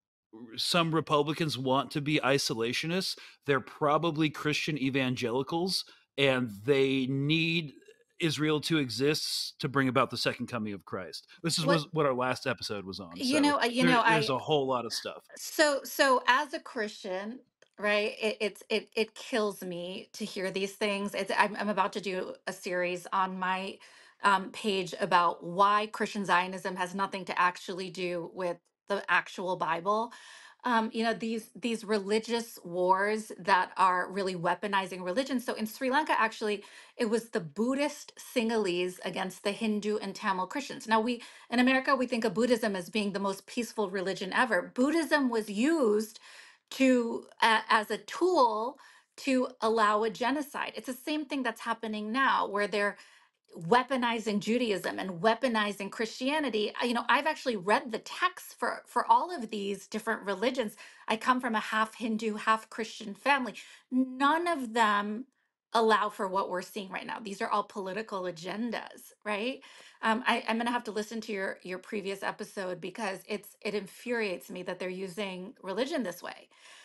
some Republicans want to be isolationists, they're probably Christian evangelicals, and they need Israel to exist to bring about the second coming of Christ. This is What was what our last episode was on. you So know, uh, you there, know, there's I a whole lot of stuff. so so as a Christian, right? It, it's it it kills me to hear these things. It's I'm I'm about to do a series on my um, page about why Christian Zionism has nothing to actually do with the actual Bible. Um, you know, these these religious wars that are really weaponizing religion. So in Sri Lanka, actually, it was the Buddhist Sinhalese against the Hindu and Tamil Christians. Now we in America, we think of Buddhism as being the most peaceful religion ever. Buddhism was used to a- as a tool to allow a genocide. It's the same thing that's happening now, where they're weaponizing Judaism and weaponizing Christianity. I- You know, I've actually read the texts for for all of these different religions. I come from a half Hindu, half Christian family. None of them allow for what we're seeing right now. These are all political agendas, right? Um, I, I'm gonna have to listen to your your previous episode because it's it infuriates me that they're using religion this way.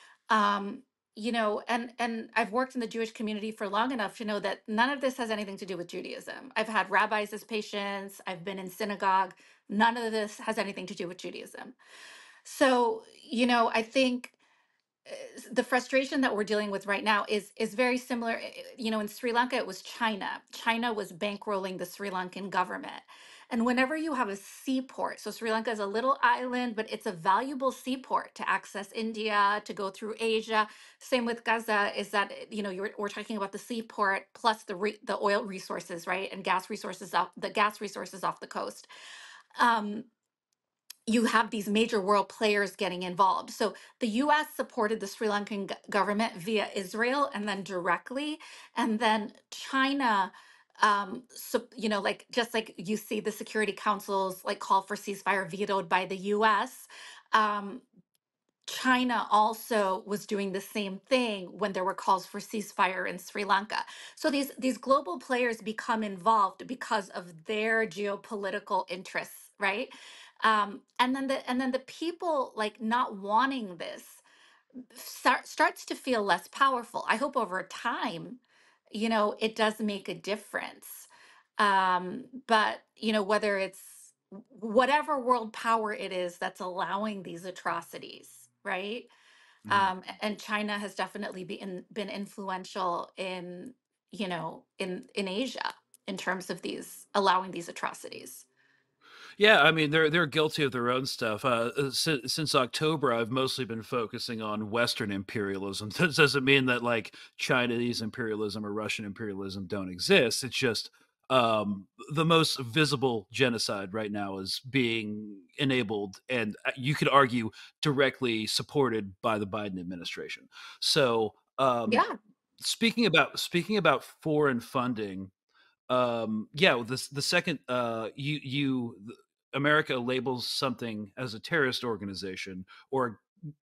um you know, and and I've worked in the Jewish community for long enough to know that none of this has anything to do with Judaism. I've had rabbis as patients, I've been in synagogue. None of this has anything to do with Judaism. So you know, I think uh, the frustration that we're dealing with right now is is very similar. uh, You know, in Sri Lanka, it was China. China was bankrolling the Sri Lankan government. And whenever you have a seaport, so Sri Lanka is a little island, but it's a valuable seaport to access India, to go through Asia. Same with Gaza, is that uh, you know you're, we're talking about the seaport plus the re, the oil resources, right, and gas resources off the gas resources off the coast. Um, you have these major world players getting involved. So the U S supported the Sri Lankan g- government via Israel and then directly, and then China. Um, so you know, like just like you see the Security Council's like call for ceasefire vetoed by the U S. Um, China also was doing the same thing when there were calls for ceasefire in Sri Lanka. So these these global players become involved because of their geopolitical interests, right? Um, and then the and then the people like not wanting this start, starts to feel less powerful. I hope over time, you know, it does make a difference. Um, but you know, whether it's whatever world power it is that's allowing these atrocities, right? Mhm. Um, a- and China has definitely been been influential in, you know, in in Asia in terms of these allowing these atrocities. Yeah, I mean, they're they're guilty of their own stuff. Uh, uh, since, since October, I've mostly been focusing on Western imperialism. This doesn't mean that like Chinese imperialism or Russian imperialism don't exist. It's just um, the most visible genocide right now is being enabled, and uh, you could argue directly supported by the Biden administration. So, um, Yeah, speaking about speaking about foreign funding, um yeah, well, this the second uh you you th- America labels something as a terrorist organization, or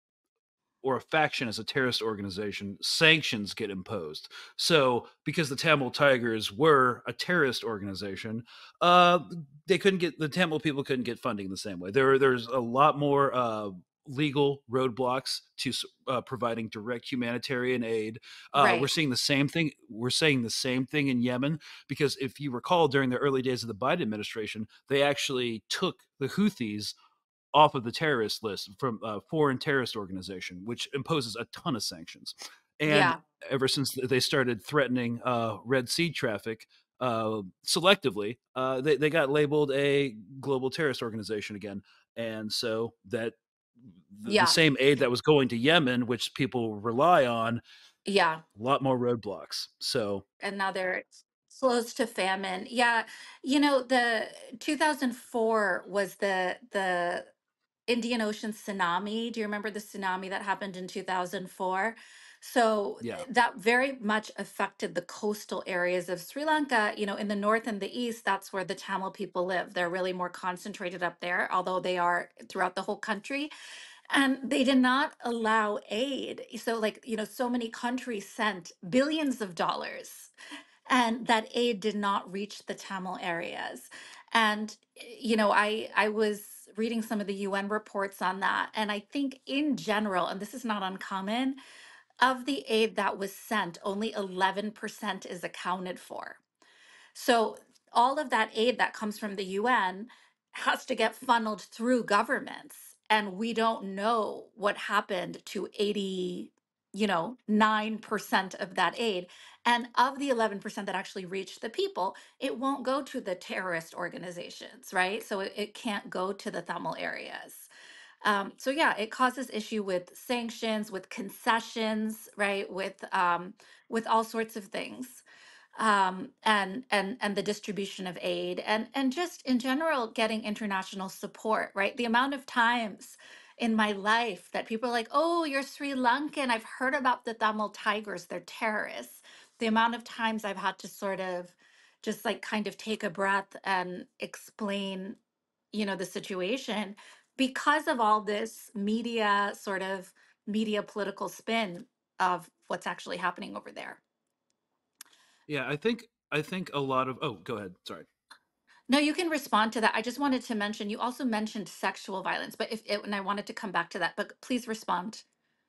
or a faction as a terrorist organization, sanctions get imposed. So because the Tamil Tigers were a terrorist organization, uh they couldn't get the Tamil people couldn't get funding the same way. There there's a lot more uh legal roadblocks to s- uh, providing direct humanitarian aid. Uh, we're right. seeing the same thing. We're saying the same thing in Yemen, because if you recall, during the early days of the Biden administration, they actually took the Houthis off of the terrorist list from a foreign terrorist organization, which imposes a ton of sanctions. And Yeah, ever since they started threatening uh, Red Sea traffic uh, selectively, uh, they, they got labeled a global terrorist organization again. And so that the, the yeah, same aid that was going to Yemen, which people rely on, yeah. a lot more roadblocks. So And now they're close to famine. Yeah, you know, the two thousand four was the the Indian Ocean tsunami. Do you remember the tsunami that happened in two thousand four? So yeah. th- that very much affected the coastal areas of Sri Lanka. You know, in the north and the east, that's where the Tamil people live. They're really more concentrated up there, although they are throughout the whole country. And they did not allow aid. So, like, you know, so many countries sent billions of dollars, and that aid did not reach the Tamil areas. And you know, I I was reading some of the U N reports on that, and I think in general, and this is not uncommon, of the aid that was sent, only eleven percent is accounted for. So all of that aid that comes from the U N has to get funneled through governments. And we don't know what happened to eighty, you know, nine percent of that aid. And of the eleven percent that actually reached the people, it won't go to the terrorist organizations, right? So it, it can't go to the Tamil areas. Um, so yeah, it causes issue with sanctions, with concessions, right? With um, with all sorts of things, um, and and and the distribution of aid, and and just in general getting international support, right? The amount of times in my life that people are like, "Oh, you're Sri Lankan. I've heard about the Tamil Tigers. They're terrorists." The amount of times I've had to sort of just like kind of take a breath and explain, you know, the situation because of all this media sort of media political spin of what's actually happening over there. Yeah, I think I think a lot of oh, go ahead. Sorry. No, you can respond to that. I just wanted to mention, you also mentioned sexual violence, but if it, and I wanted to come back to that, but please respond.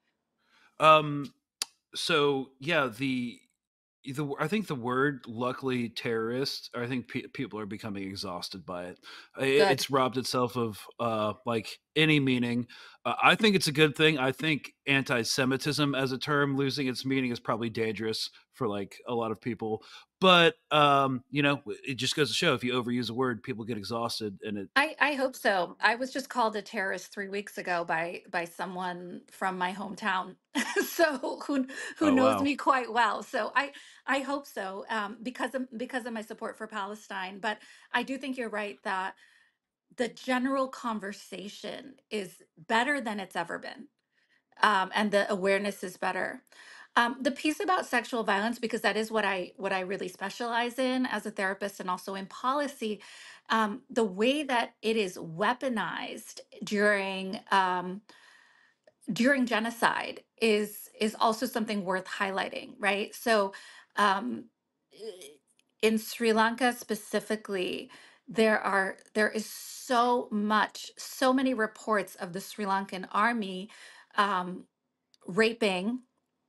Um so yeah, the the I think the word, luckily, terrorist, I think pe- people are becoming exhausted by it. I- Good. It's robbed itself of uh, like any meaning. Uh, I think it's a good thing. I think anti-Semitism as a term losing its meaning is probably dangerous for like a lot of people. But um, you know, it just goes to show if you overuse a word, people get exhausted, and it. I, I hope so. I was just called a terrorist three weeks ago by by someone from my hometown, so who who Oh knows wow. me quite well. So I I hope so, um, because of because of my support for Palestine. But I do think you're right that the general conversation is better than it's ever been, um, and the awareness is better. Um, the piece about sexual violence, because that is what I what I really specialize in as a therapist and also in policy, um, the way that it is weaponized during um, during genocide is is also something worth highlighting, right? So, um, i- in Sri Lanka specifically, there are there is so much, so many reports of the Sri Lankan army um, raping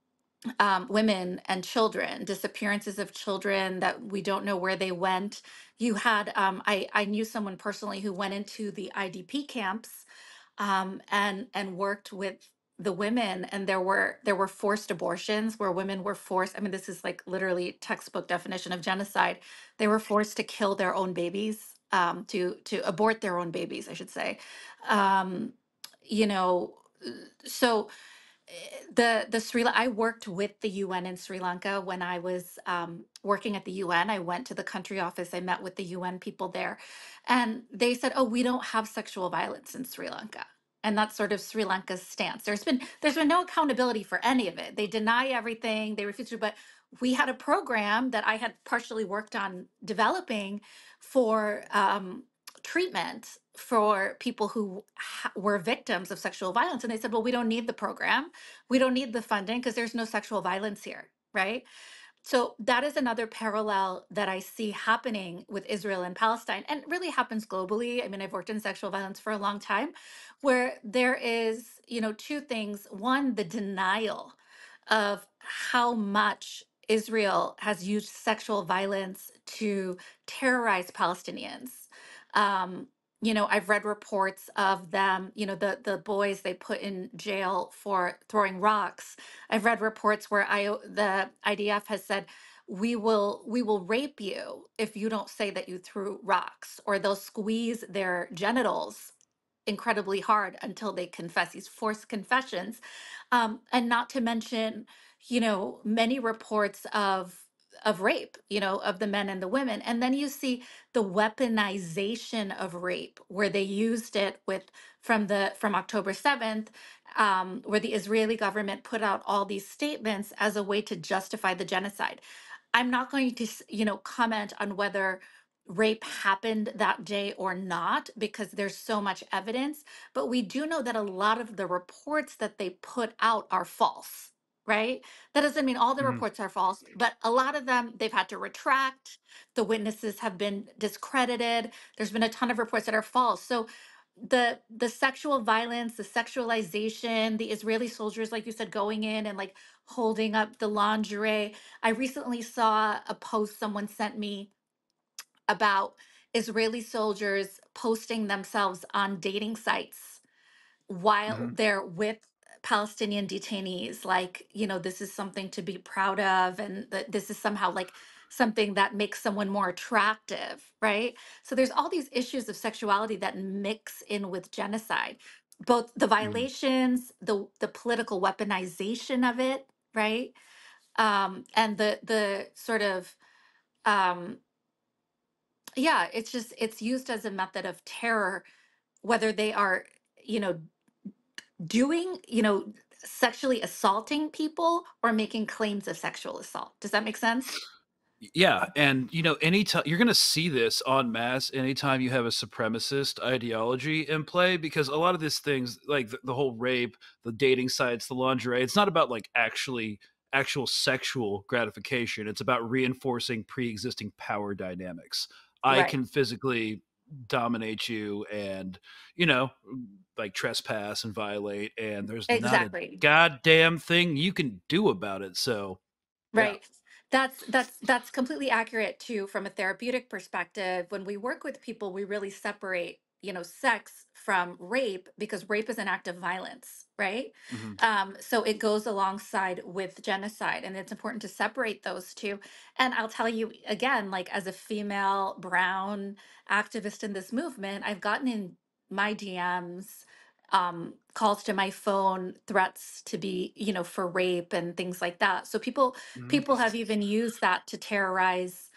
um, women and children, disappearances of children that we don't know where they went. You had, um, I, I knew someone personally who went into the I D P camps um, and and worked with the women, and there were there were forced abortions where women were forced. I mean, this is like literally textbook definition of genocide. They were forced to kill their own babies, um, to to abort their own babies, I should say. Um, you know, so eh, the the Sri I worked with the U N in Sri Lanka when I was um, working at the U N. I went to the country office. I met with the U N people there, and they said, "Oh, we don't have sexual violence in Sri Lanka." And that's sort of Sri Lanka's stance. There's been there's been no accountability for any of it. They deny everything. They refuse to. But we had a program that I had partially worked on developing for um, treatment for people who ha- were victims of sexual violence, and they said, "Well, we don't need the program, we don't need the funding because there's no sexual violence here," right? So that is another parallel that I see happening with Israel and Palestine, and really happens globally. I mean, I've worked in sexual violence for a long time, where there is, you know, two things. One, the denial of how much Israel has used sexual violence to terrorize Palestinians. Um, you know, I've read reports of them, you know, the the boys they put in jail for throwing rocks. I've read reports where I the I D F has said we will we will rape you if you don't say that you threw rocks, or they'll squeeze their genitals incredibly hard until they confess, these forced confessions. Um, and not to mention, you know, many reports of of rape, you know, of the men and the women. And then you see the weaponization of rape, where they used it with from the from October seventh, um, where the Israeli government put out all these statements as a way to justify the genocide. I'm not going to, s- you know, comment on whether rape happened that day or not, because there's so much evidence, but we do know that a lot of the reports that they put out are false, right? That doesn't mean all the Mhm. reports are false, but a lot of them they've had to retract. The witnesses have been discredited. There's been a ton of reports that are false. So the the sexual violence, the sexualization, the Israeli soldiers, like you said, going in and like holding up the lingerie. I recently saw a post someone sent me about Israeli soldiers posting themselves on dating sites while Mhm. they're with Palestinian detainees. Like, you know, this is something to be proud of, and that this is somehow like something that makes someone more attractive, right? So there's all these issues of sexuality that mix in with genocide, both the Mhm. violations, the the political weaponization of it, right? Um, and the the sort of um, yeah, it's just it's used as a method of terror, whether they are, you know, doing, you know, sexually assaulting people or making claims of sexual assault. Does that make sense? Yeah, and you know, anytime you're going to see this en masse anytime you have a supremacist ideology in play, because a lot of these things, like the, the whole rape, the dating sites, the lingerie, it's not about like actually actual sexual gratification. It's about reinforcing pre-existing power dynamics. I Right. can physically dominate you and, you know, like trespass and violate, and there's not a Exactly. goddamn thing you can do about it. So, yeah. Right. That's that's that's completely accurate too from a therapeutic perspective. When we work with people, we really separate, you know, sex from rape, because rape is an act of violence, right? Mhm. Um, so it goes alongside with genocide, and it's important to separate those two. And I'll tell you again, like as a female brown activist in this movement, I've gotten in my D Ms um, calls to my phone, threats to be, you know, for rape and things like that. So people Mhm. people have even used that to terrorize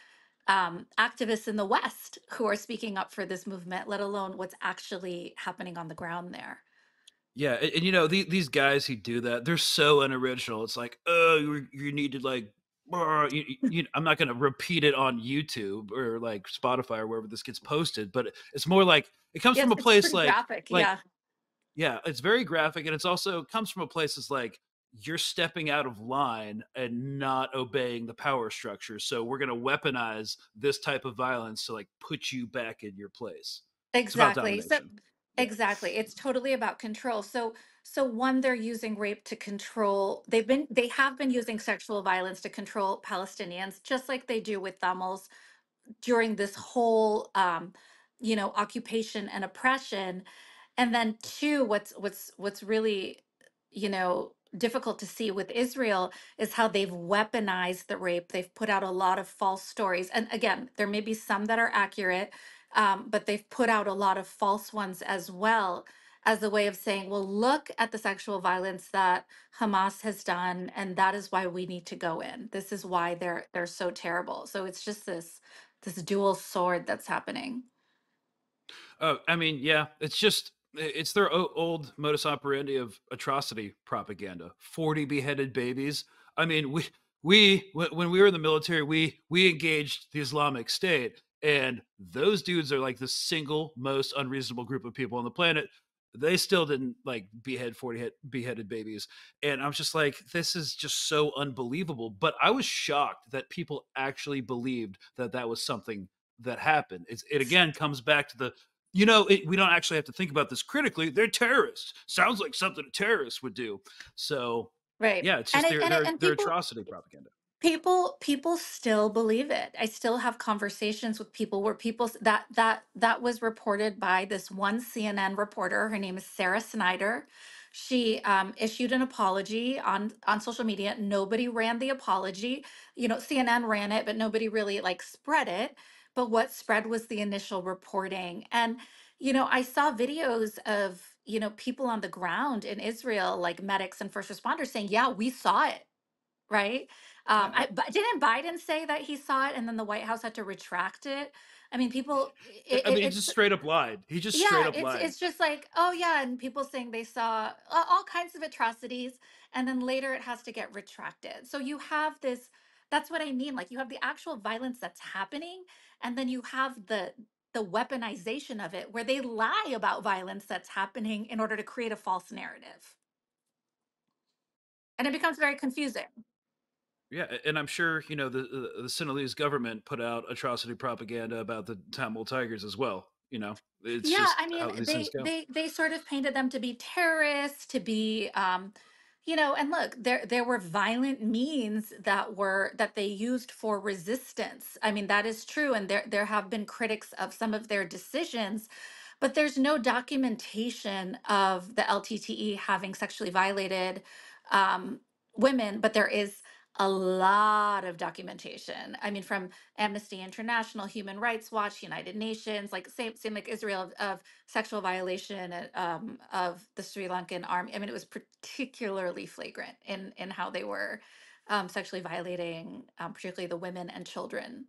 um, activists in the West who are speaking up for this movement, let alone what's actually happening on the ground there. Yeah, and, and you know the, these guys who do that, they're so unoriginal. It's like, oh, you you need to like, "Brr," you, you, you- I'm not going to repeat it on YouTube or like Spotify or wherever this gets posted, but it's more like it comes Yes, from a it's place pretty like graphic. like Yeah. yeah, it's very graphic, and it's also comes from a place that's like you're stepping out of line and not obeying the power structure. So we're going to weaponize this type of violence to like put you back in your place. It's about Exactly. So domination. Yeah. exactly. It's totally about control. So so one, they're using rape to control. They've been they have been using sexual violence to control Palestinians, just like they do with Tamils during this whole um, you know, occupation and oppression. And then two, what's what's what's really, you know, difficult to see with Israel is how they've weaponized the rape. They've put out a lot of false stories. And again, there may be some that are accurate, um, but they've put out a lot of false ones as well as a way of saying, well, look at the sexual violence that Hamas has done, and that is why we need to go in. This is why they're they're so terrible. So it's just this this dual sword that's happening. Oh, I mean, yeah, it's just it's their o- old modus operandi of atrocity propaganda. forty beheaded babies. I mean, we we when when we were in the military, we we engaged the Islamic State, and those dudes are like the single most unreasonable group of people on the planet. They still didn't like behead forty head, beheaded babies, and I'm just like, this is just so unbelievable. But I was shocked that people actually believed that that was something that happened. It's, it again comes back to the you know, it, we don't actually have to think about this critically. They're terrorists. Sounds like something a terrorist would do. So, Right. yeah, it's And just it, their and it, their and their people atrocity propaganda. people people still believe it. I still have conversations with people where people s- that that that was reported by this one C N N reporter. Her name is Sarah Snyder. She um, issued an apology on on social media. Nobody ran the apology. You know, C N N ran it, but nobody really like spread it. But what spread was the initial reporting. And you know, I saw videos of you know people on the ground in Israel, like medics and first responders, saying, "Yeah, we saw it." Right? Um, Yeah, I but didn't Biden say that he saw it and then the White House had to retract it? I mean, people, I, it, I it, mean, he just it's straight up lied. He just straight yeah, up it's lied. it's just like, oh yeah, and people saying they saw a- all kinds of atrocities, and then later it has to get retracted. So you have this. That's what I mean. Like you have the actual violence that's happening, and then you have the the weaponization of it, where they lie about violence that's happening in order to create a false narrative, and it becomes very confusing. Yeah, a- and I'm sure you know the the, the Senegalese government put out atrocity propaganda about the Tamil Tigers as well. You know, it's Yeah, just I mean, how these things they go. they they sort of painted them to be terrorists, to be um, you know, and look, there there were violent means that were that they used for resistance. I mean, that is true, and there there have been critics of some of their decisions, but there's no documentation of the L T T E having sexually violated um, women, but there is a lot of documentation. I mean, from Amnesty International, Human Rights Watch, United Nations, like same same like Israel of, of sexual violation uh, um, of the Sri Lankan army. I mean, it was particularly flagrant in in how they were um, sexually violating, um, particularly the women and children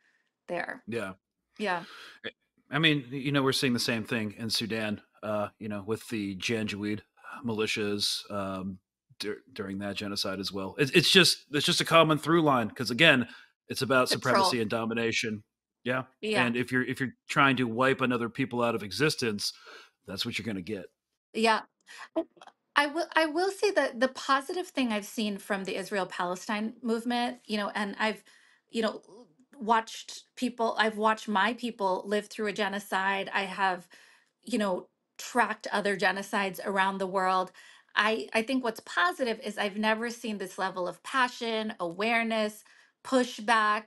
there. Yeah. Yeah. I I mean, you know, we're seeing the same thing in Sudan, uh, you know, with the Janjaweed militias um, dur- during that genocide as well. It's, it's just it's just a common through line because again, it's about Control. supremacy and domination. Yeah, Yeah. and if you're if you're trying to wipe another people out of existence, that's what you're going to get. Yeah. I I will I will say that the positive thing I've seen from the Israel Palestine movement, you know, and I've, you know, watched people, I've watched my people live through a genocide. I have, you know, tracked other genocides around the world. I I think what's positive is I've never seen this level of passion, awareness, pushback.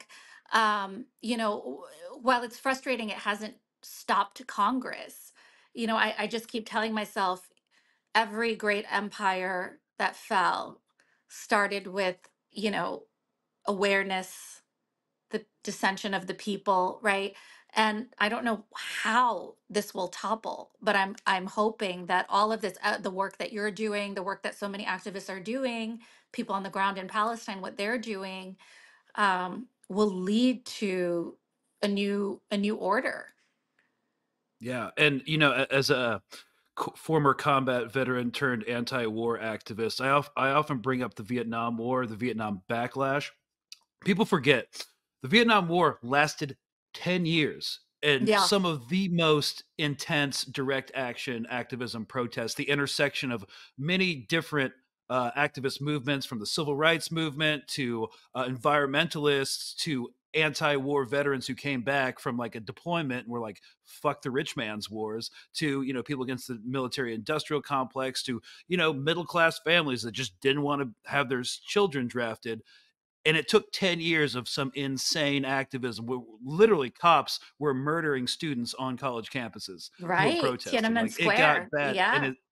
Um, you know, w- while it's frustrating, it hasn't stopped Congress. You know, I, I just keep telling myself every great empire that fell started with, you know, awareness, the dissension of the people, right? And I don't know how this will topple, but I'm I'm hoping that all of this, uh, the work that you're doing, the work that so many activists are doing, people on the ground in Palestine, what they're doing, um, will lead to a new a new order. Yeah, and you know, a- as a co- former combat veteran turned anti-war activist, I of- I often bring up the Vietnam War, the Vietnam backlash. People forget the Vietnam War lasted ten years and Yeah, some of the most intense direct action activism protests, the intersection of many different uh, activist movements from the civil rights movement to uh, environmentalists to anti-war veterans who came back from like a deployment and were like fuck the rich man's wars to you know people against the military industrial complex to you know middle class families that just didn't want to have their s- children drafted, and it took ten years of some insane activism where literally cops were murdering students on college campuses who were right. protesting. Tiananmen Like it got Square. bad, and Yeah. it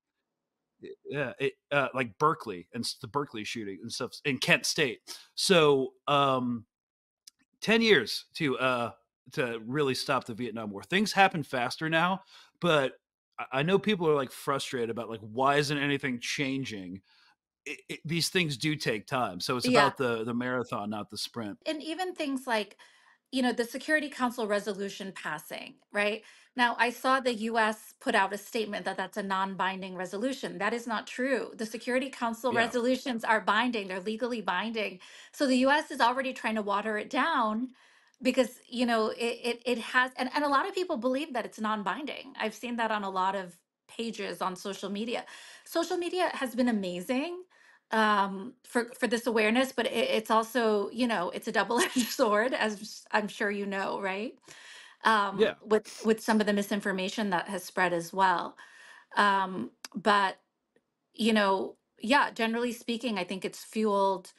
yeah, it uh, like Berkeley and s- the Berkeley shooting and stuff in Kent State. So um, ten years to uh to really stop the Vietnam War. Things happen faster now, but I I know people are like frustrated about like why isn't anything changing. It, it, these things do take time, so it's Yeah. about the the marathon, not the sprint. And even things like, you know, the Security Council resolution passing, right? Now, I saw the U S put out a statement that that's a non binding resolution. That is not true. The Security Council Yeah. resolutions are binding, they're legally binding. So the U S is already trying to water it down because, you know, it, it, it has, and, and a lot of people believe that it's non binding. I've seen that on a lot of pages on social media. Social media has been amazing um for for this awareness, but it, it's also, you know, it's a double-edged sword, as I'm sure you know, right? um Yeah. with with some of the misinformation that has spread as well. um but you know, yeah, generally speaking, I think it's fueled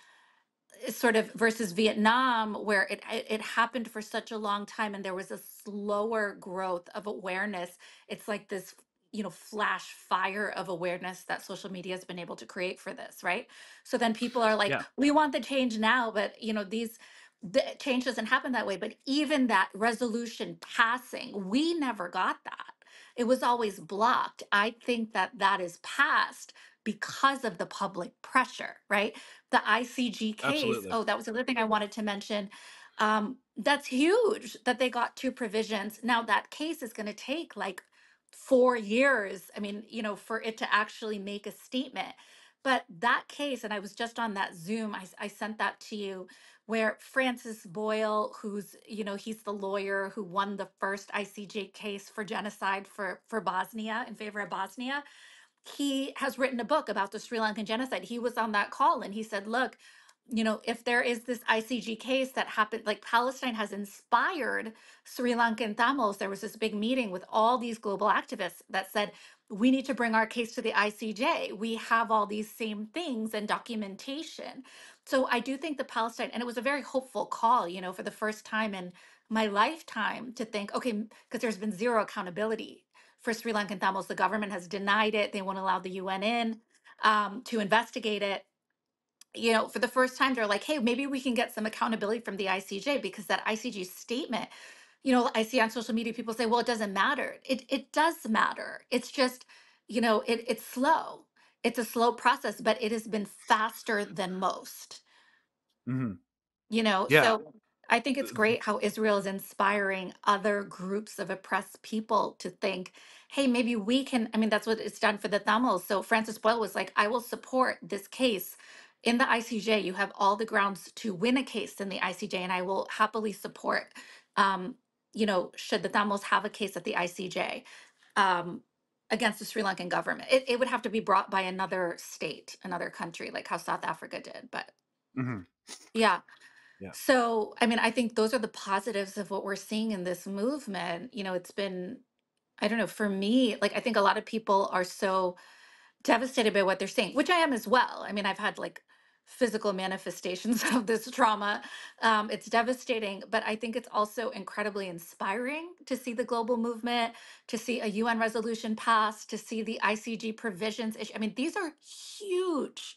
sort of versus Vietnam, where it it it happened for such a long time and there was a slower growth of awareness. It's like this, you know, flash fire of awareness that social media has been able to create for this, right? So then people are like, Yeah. we want the change now, but you know, these the change doesn't happen that way. But even that resolution passing, we never got that. It was always blocked. I think that that is passed because of the public pressure, right? The I C G case. Absolutely. Oh, that was the other thing I wanted to mention. Um, that's huge that they got two provisions. Now that case is going to take like four years. I mean, you know, for it to actually make a statement. But that case, and I was just on that Zoom, I, I sent that to you, where Francis Boyle, who's, you know, he's the lawyer who won the first I C J case for genocide for, for Bosnia, in favor of Bosnia, he has written a book about the Sri Lankan genocide. He was on that call and he said, look, you know, if there is this I C G case that happened, like Palestine has inspired Sri Lankan Tamils. There was this big meeting with all these global activists that said, we need to bring our case to the I C J. We have all these same things and documentation. So I do think the Palestine, and it was a very hopeful call, you know, for the first time in my lifetime to think, okay, because there's been zero accountability for Sri Lankan Tamils. The government has denied it. They won't allow the U N in um, to investigate it. You know, for the first time, they're like, hey, maybe we can get some accountability from the I C J, because that I C G statement, you know, I see on social media people say, well, it doesn't matter. It it does matter. It's just, you know, it, it's slow. It's a slow process, but it has been faster than most. Mhm. You know, Yeah. so I think it's Th great how Israel is inspiring other groups of oppressed people to think, hey, maybe we can. I mean, that's what it's done for the Tamils. So Francis Boyle was like, I will support this case in the I C J. You have all the grounds to win a case in the I C J, and I will happily support, um, you know, should the Tamils have a case at the I C J um, against the Sri Lankan government. It, it would have to be brought by another state, another country, like how South Africa did. But Mhm. yeah. Yeah. So, I mean, I think those are the positives of what we're seeing in this movement. You know, it's been, I don't know, for me, like, I think a lot of people are so devastated by what they're seeing, which I am as well. I mean, I've had like physical manifestations of this trauma. Um, it's devastating, but I think it's also incredibly inspiring to see the global movement, to see a U N resolution passed, to see the I C G provisions issue. I mean, these are huge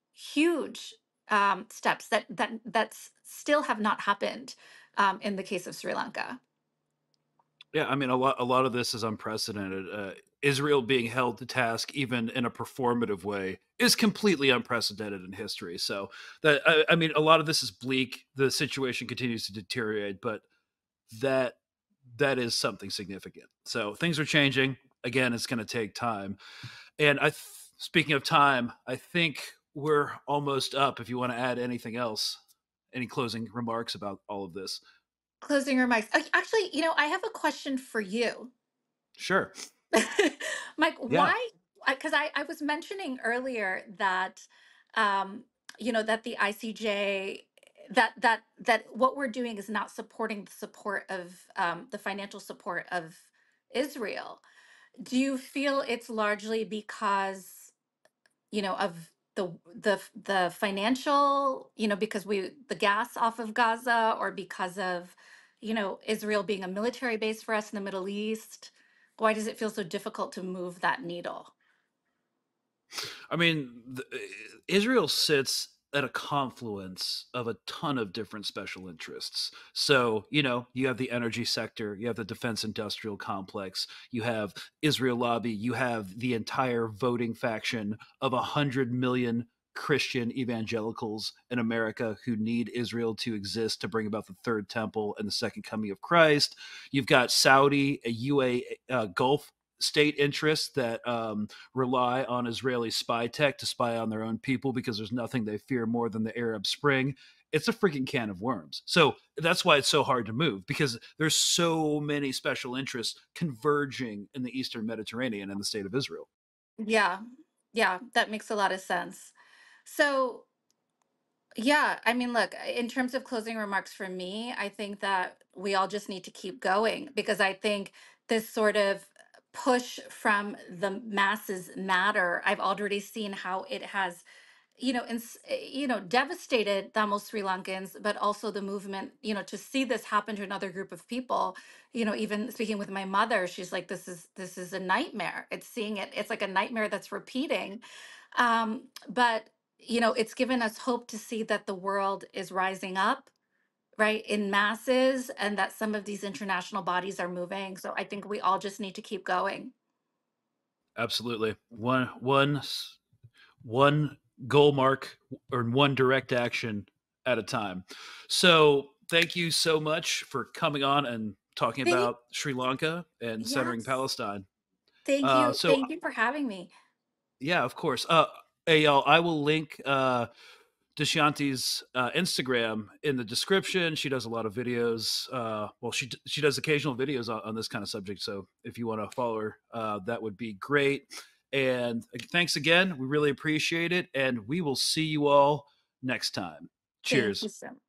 huge um, steps that that that s- still have not happened um, in the case of Sri Lanka. Yeah, I mean, a lot a lot of this is unprecedented. Uh, Israel being held to task, even in a performative way, is completely unprecedented in history. So that I, I mean, a lot of this is bleak. The situation continues to deteriorate, but that that is something significant. So things are changing. Again, it's going to take time. And I, th- speaking of time, I think we're almost up. If you want to add anything else, any closing remarks about all of this? Closing remarks. Ac- Actually, you know, I have a question for you. Sure. Mike, Yeah. why? Because I, I was mentioning earlier that, um, you know, that the I C J, that that that what we're doing is not supporting the support of um, the financial support of Israel. Do you feel it's largely because, you know, of the the the financial, you know, because we the gas off of Gaza, or because of, you know, Israel being a military base for us in the Middle East? Why does it feel so difficult to move that needle? I mean, the, Israel sits at a confluence of a ton of different special interests. So, you know, you have the energy sector, you have the defense industrial complex, you have Israel lobby, you have the entire voting faction of a hundred million Christian evangelicals in America who need Israel to exist to bring about the third temple and the second coming of Christ. You've got Saudi, a U A uh, Gulf state interests that um, rely on Israeli spy tech to spy on their own people because there's nothing they fear more than the Arab Spring. It's a freaking can of worms. So that's why it's so hard to move, because there's so many special interests converging in the Eastern Mediterranean and the state of Israel. Yeah. Yeah, that makes a lot of sense. So, yeah, I mean, look, in terms of closing remarks for me, I think that we all just need to keep going, because I think this sort of push from the masses matter. I've already seen how it has, you know, ins- eh, you know, devastated Tamil Sri Lankans, but also the movement, you know, to see this happen to another group of people, you know, even speaking with my mother, she's like, this is this is a nightmare. It's seeing it, it's like a nightmare that's repeating. Um, but you know, it's given us hope to see that the world is rising up, right, in masses, and that some of these international bodies are moving. So I think we all just need to keep going. Absolutely. One one one goal mark or one direct action at a time. So thank you so much for coming on and talking Thank, about Sri Lanka and centering yes. Palestine. Thank Uh, you. so Thank you for having me. yeah, of course. Uh, hey y'all, I will link uh, Dushanti's uh, Instagram in the description. She does a lot of videos. Uh, well, she she does occasional videos on, on this kind of subject. So if you want to follow her, uh, that would be great. And uh, thanks again. We really appreciate it. And we will see you all next time. Thank you Cheers. so